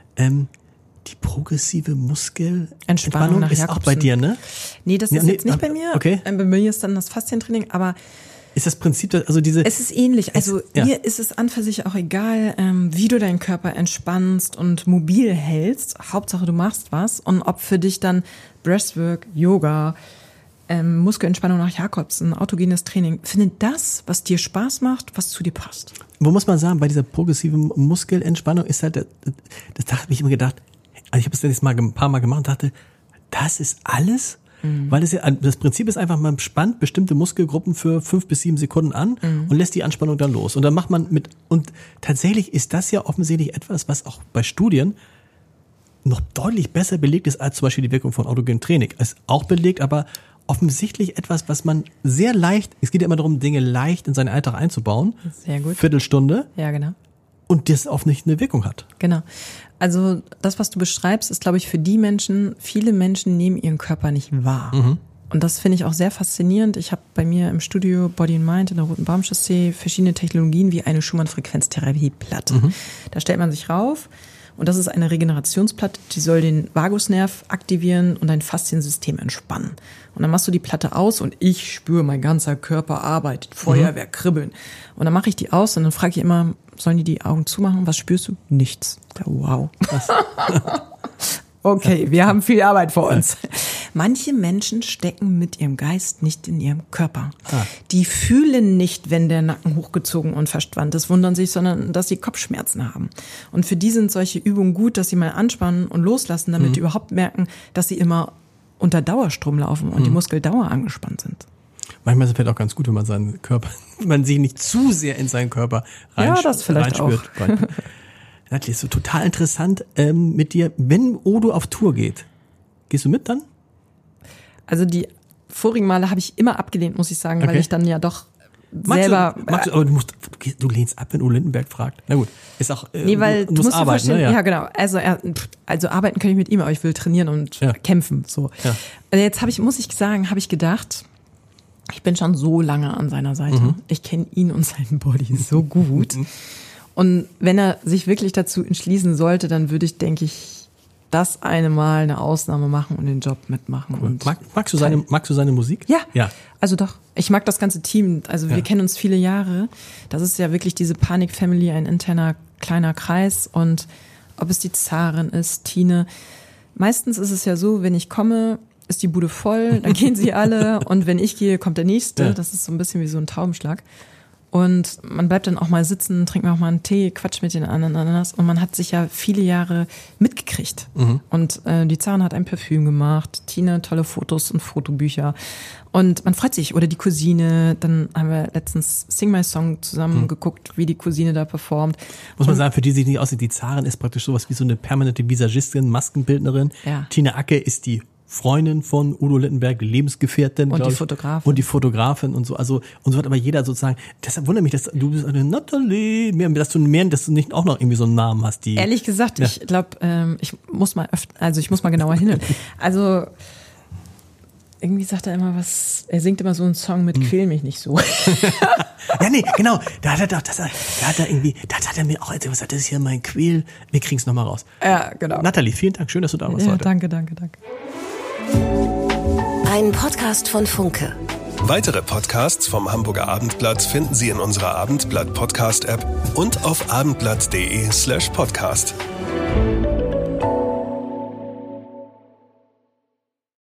Die progressive Muskelentspannung ist
Jakobsen.
auch bei dir, ne?
Nee, das ist jetzt nicht bei mir.
Okay.
Bei mir ist dann das Faszientraining, aber
ist das Prinzip, also diese...
Es ist ähnlich. Also mir ist es an für sich auch egal, wie du deinen Körper entspannst und mobil hältst. Hauptsache, du machst was. Und ob für dich dann Breathwork, Yoga, Muskelentspannung nach Jakobsen, autogenes Training, finde das, was dir Spaß macht, was zu dir passt.
Wo muss man sagen, bei dieser progressiven Muskelentspannung ist halt, das habe ich immer gedacht, also ich habe es jetzt mal ein paar Mal gemacht und dachte, das ist alles? Weil das Prinzip ist einfach, man spannt bestimmte Muskelgruppen für 5 bis 7 Sekunden an und lässt die Anspannung dann los. Und dann macht man und tatsächlich ist das ja offensichtlich etwas, was auch bei Studien noch deutlich besser belegt ist als zum Beispiel die Wirkung von autogenem Training. Ist auch belegt, aber offensichtlich etwas, was man sehr leicht, es geht ja immer darum, Dinge leicht in seinen Alltag einzubauen.
Sehr gut.
Viertelstunde.
Ja, genau.
Und das auch nicht eine Wirkung hat.
Genau. Also das, was du beschreibst, ist, glaube ich, für die Menschen, viele Menschen nehmen ihren Körper nicht wahr. Und das finde ich auch sehr faszinierend. Ich habe bei mir im Studio Body and Mind in der Roten Baumchaussee verschiedene Technologien wie eine Schumann-Frequenztherapieplatte. Da stellt man sich rauf und das ist eine Regenerationsplatte, die soll den Vagusnerv aktivieren und dein Fasziensystem entspannen. Und dann machst du die Platte aus und ich spüre, mein ganzer Körper arbeitet, Feuerwerk, kribbeln. Und dann mache ich die aus und dann frage ich immer, sollen die Augen zumachen? Was spürst du? Nichts. Wow. Okay, wir haben viel Arbeit vor uns. Manche Menschen stecken mit ihrem Geist nicht in ihrem Körper. Die fühlen nicht, wenn der Nacken hochgezogen und verspannt ist, wundern sich, sondern dass sie Kopfschmerzen haben. Und für die sind solche Übungen gut, dass sie mal anspannen und loslassen, damit die überhaupt merken, dass sie immer unter Dauerstrom laufen und die Muskeln dauer angespannt sind.
Manchmal ist es vielleicht auch ganz gut, wenn man seinen Körper, man sich nicht zu sehr in seinen Körper
ja, das vielleicht
reinspürt. Das ist so total interessant mit dir. Wenn Odo auf Tour geht, gehst du mit dann?
Also die vorigen Male habe ich immer abgelehnt, muss ich sagen, weil ich dann ja doch selber...
Aber du lehnst ab, wenn Udo Lindenberg fragt. Na gut, ist auch...
Nee, weil du musst
arbeiten,
dir vorstellen,
ne?
ja genau, also arbeiten kann ich mit ihm, aber ich will trainieren und kämpfen. So. Ja. Jetzt muss ich sagen, habe ich gedacht, ich bin schon so lange an seiner Seite. Ich kenne ihn und seinen Body so gut. Und wenn er sich wirklich dazu entschließen sollte, dann würde ich, denke ich, das eine Mal eine Ausnahme machen und den Job mitmachen. Und
magst du seine Musik?
Ja. Also doch. Ich mag das ganze Team. Also wir kennen uns viele Jahre. Das ist ja wirklich diese Panik-Family, ein interner kleiner Kreis. Und ob es die Zarin ist, Tine. Meistens ist es ja so, wenn ich komme, ist die Bude voll, dann gehen sie alle. Und wenn ich gehe, kommt der Nächste. Ja. Das ist so ein bisschen wie so ein Taubenschlag. Und man bleibt dann auch mal sitzen, trinkt auch mal einen Tee, quatscht mit den anderen. Und man hat sich ja viele Jahre mitgekriegt. Mhm. Und die Zarin hat ein Parfüm gemacht, Tine tolle Fotos und Fotobücher. Und man freut sich. Oder die Cousine, dann haben wir letztens Sing My Song zusammen geguckt, wie die Cousine da performt.
Muss man sagen, für die sich nicht aussieht, die Zarin ist praktisch sowas wie so eine permanente Visagistin, Maskenbildnerin. Ja. Tine Acke ist die Freundin von Udo Lindenberg, Lebensgefährtin.
Und die Fotografin.
Und die Fotografin und so. Also, und so hat aber jeder sozusagen, deshalb wundert mich, dass du bist eine Natalie, dass du nicht auch noch irgendwie so einen Namen hast, die.
Ehrlich gesagt, ich glaube, ich muss mal genauer hinhören. Also, irgendwie sagt er immer er singt immer so einen Song mit Quäl mich nicht so.
Ja, nee, genau. Da hat er mir auch erzählt, das ist hier mein Quäl. Wir kriegen's nochmal raus.
Ja, genau.
Natalie, vielen Dank. Schön, dass du da warst heute.
Danke.
Ein Podcast von Funke.
Weitere Podcasts vom Hamburger Abendblatt finden Sie in unserer Abendblatt Podcast App und auf abendblatt.de/podcast.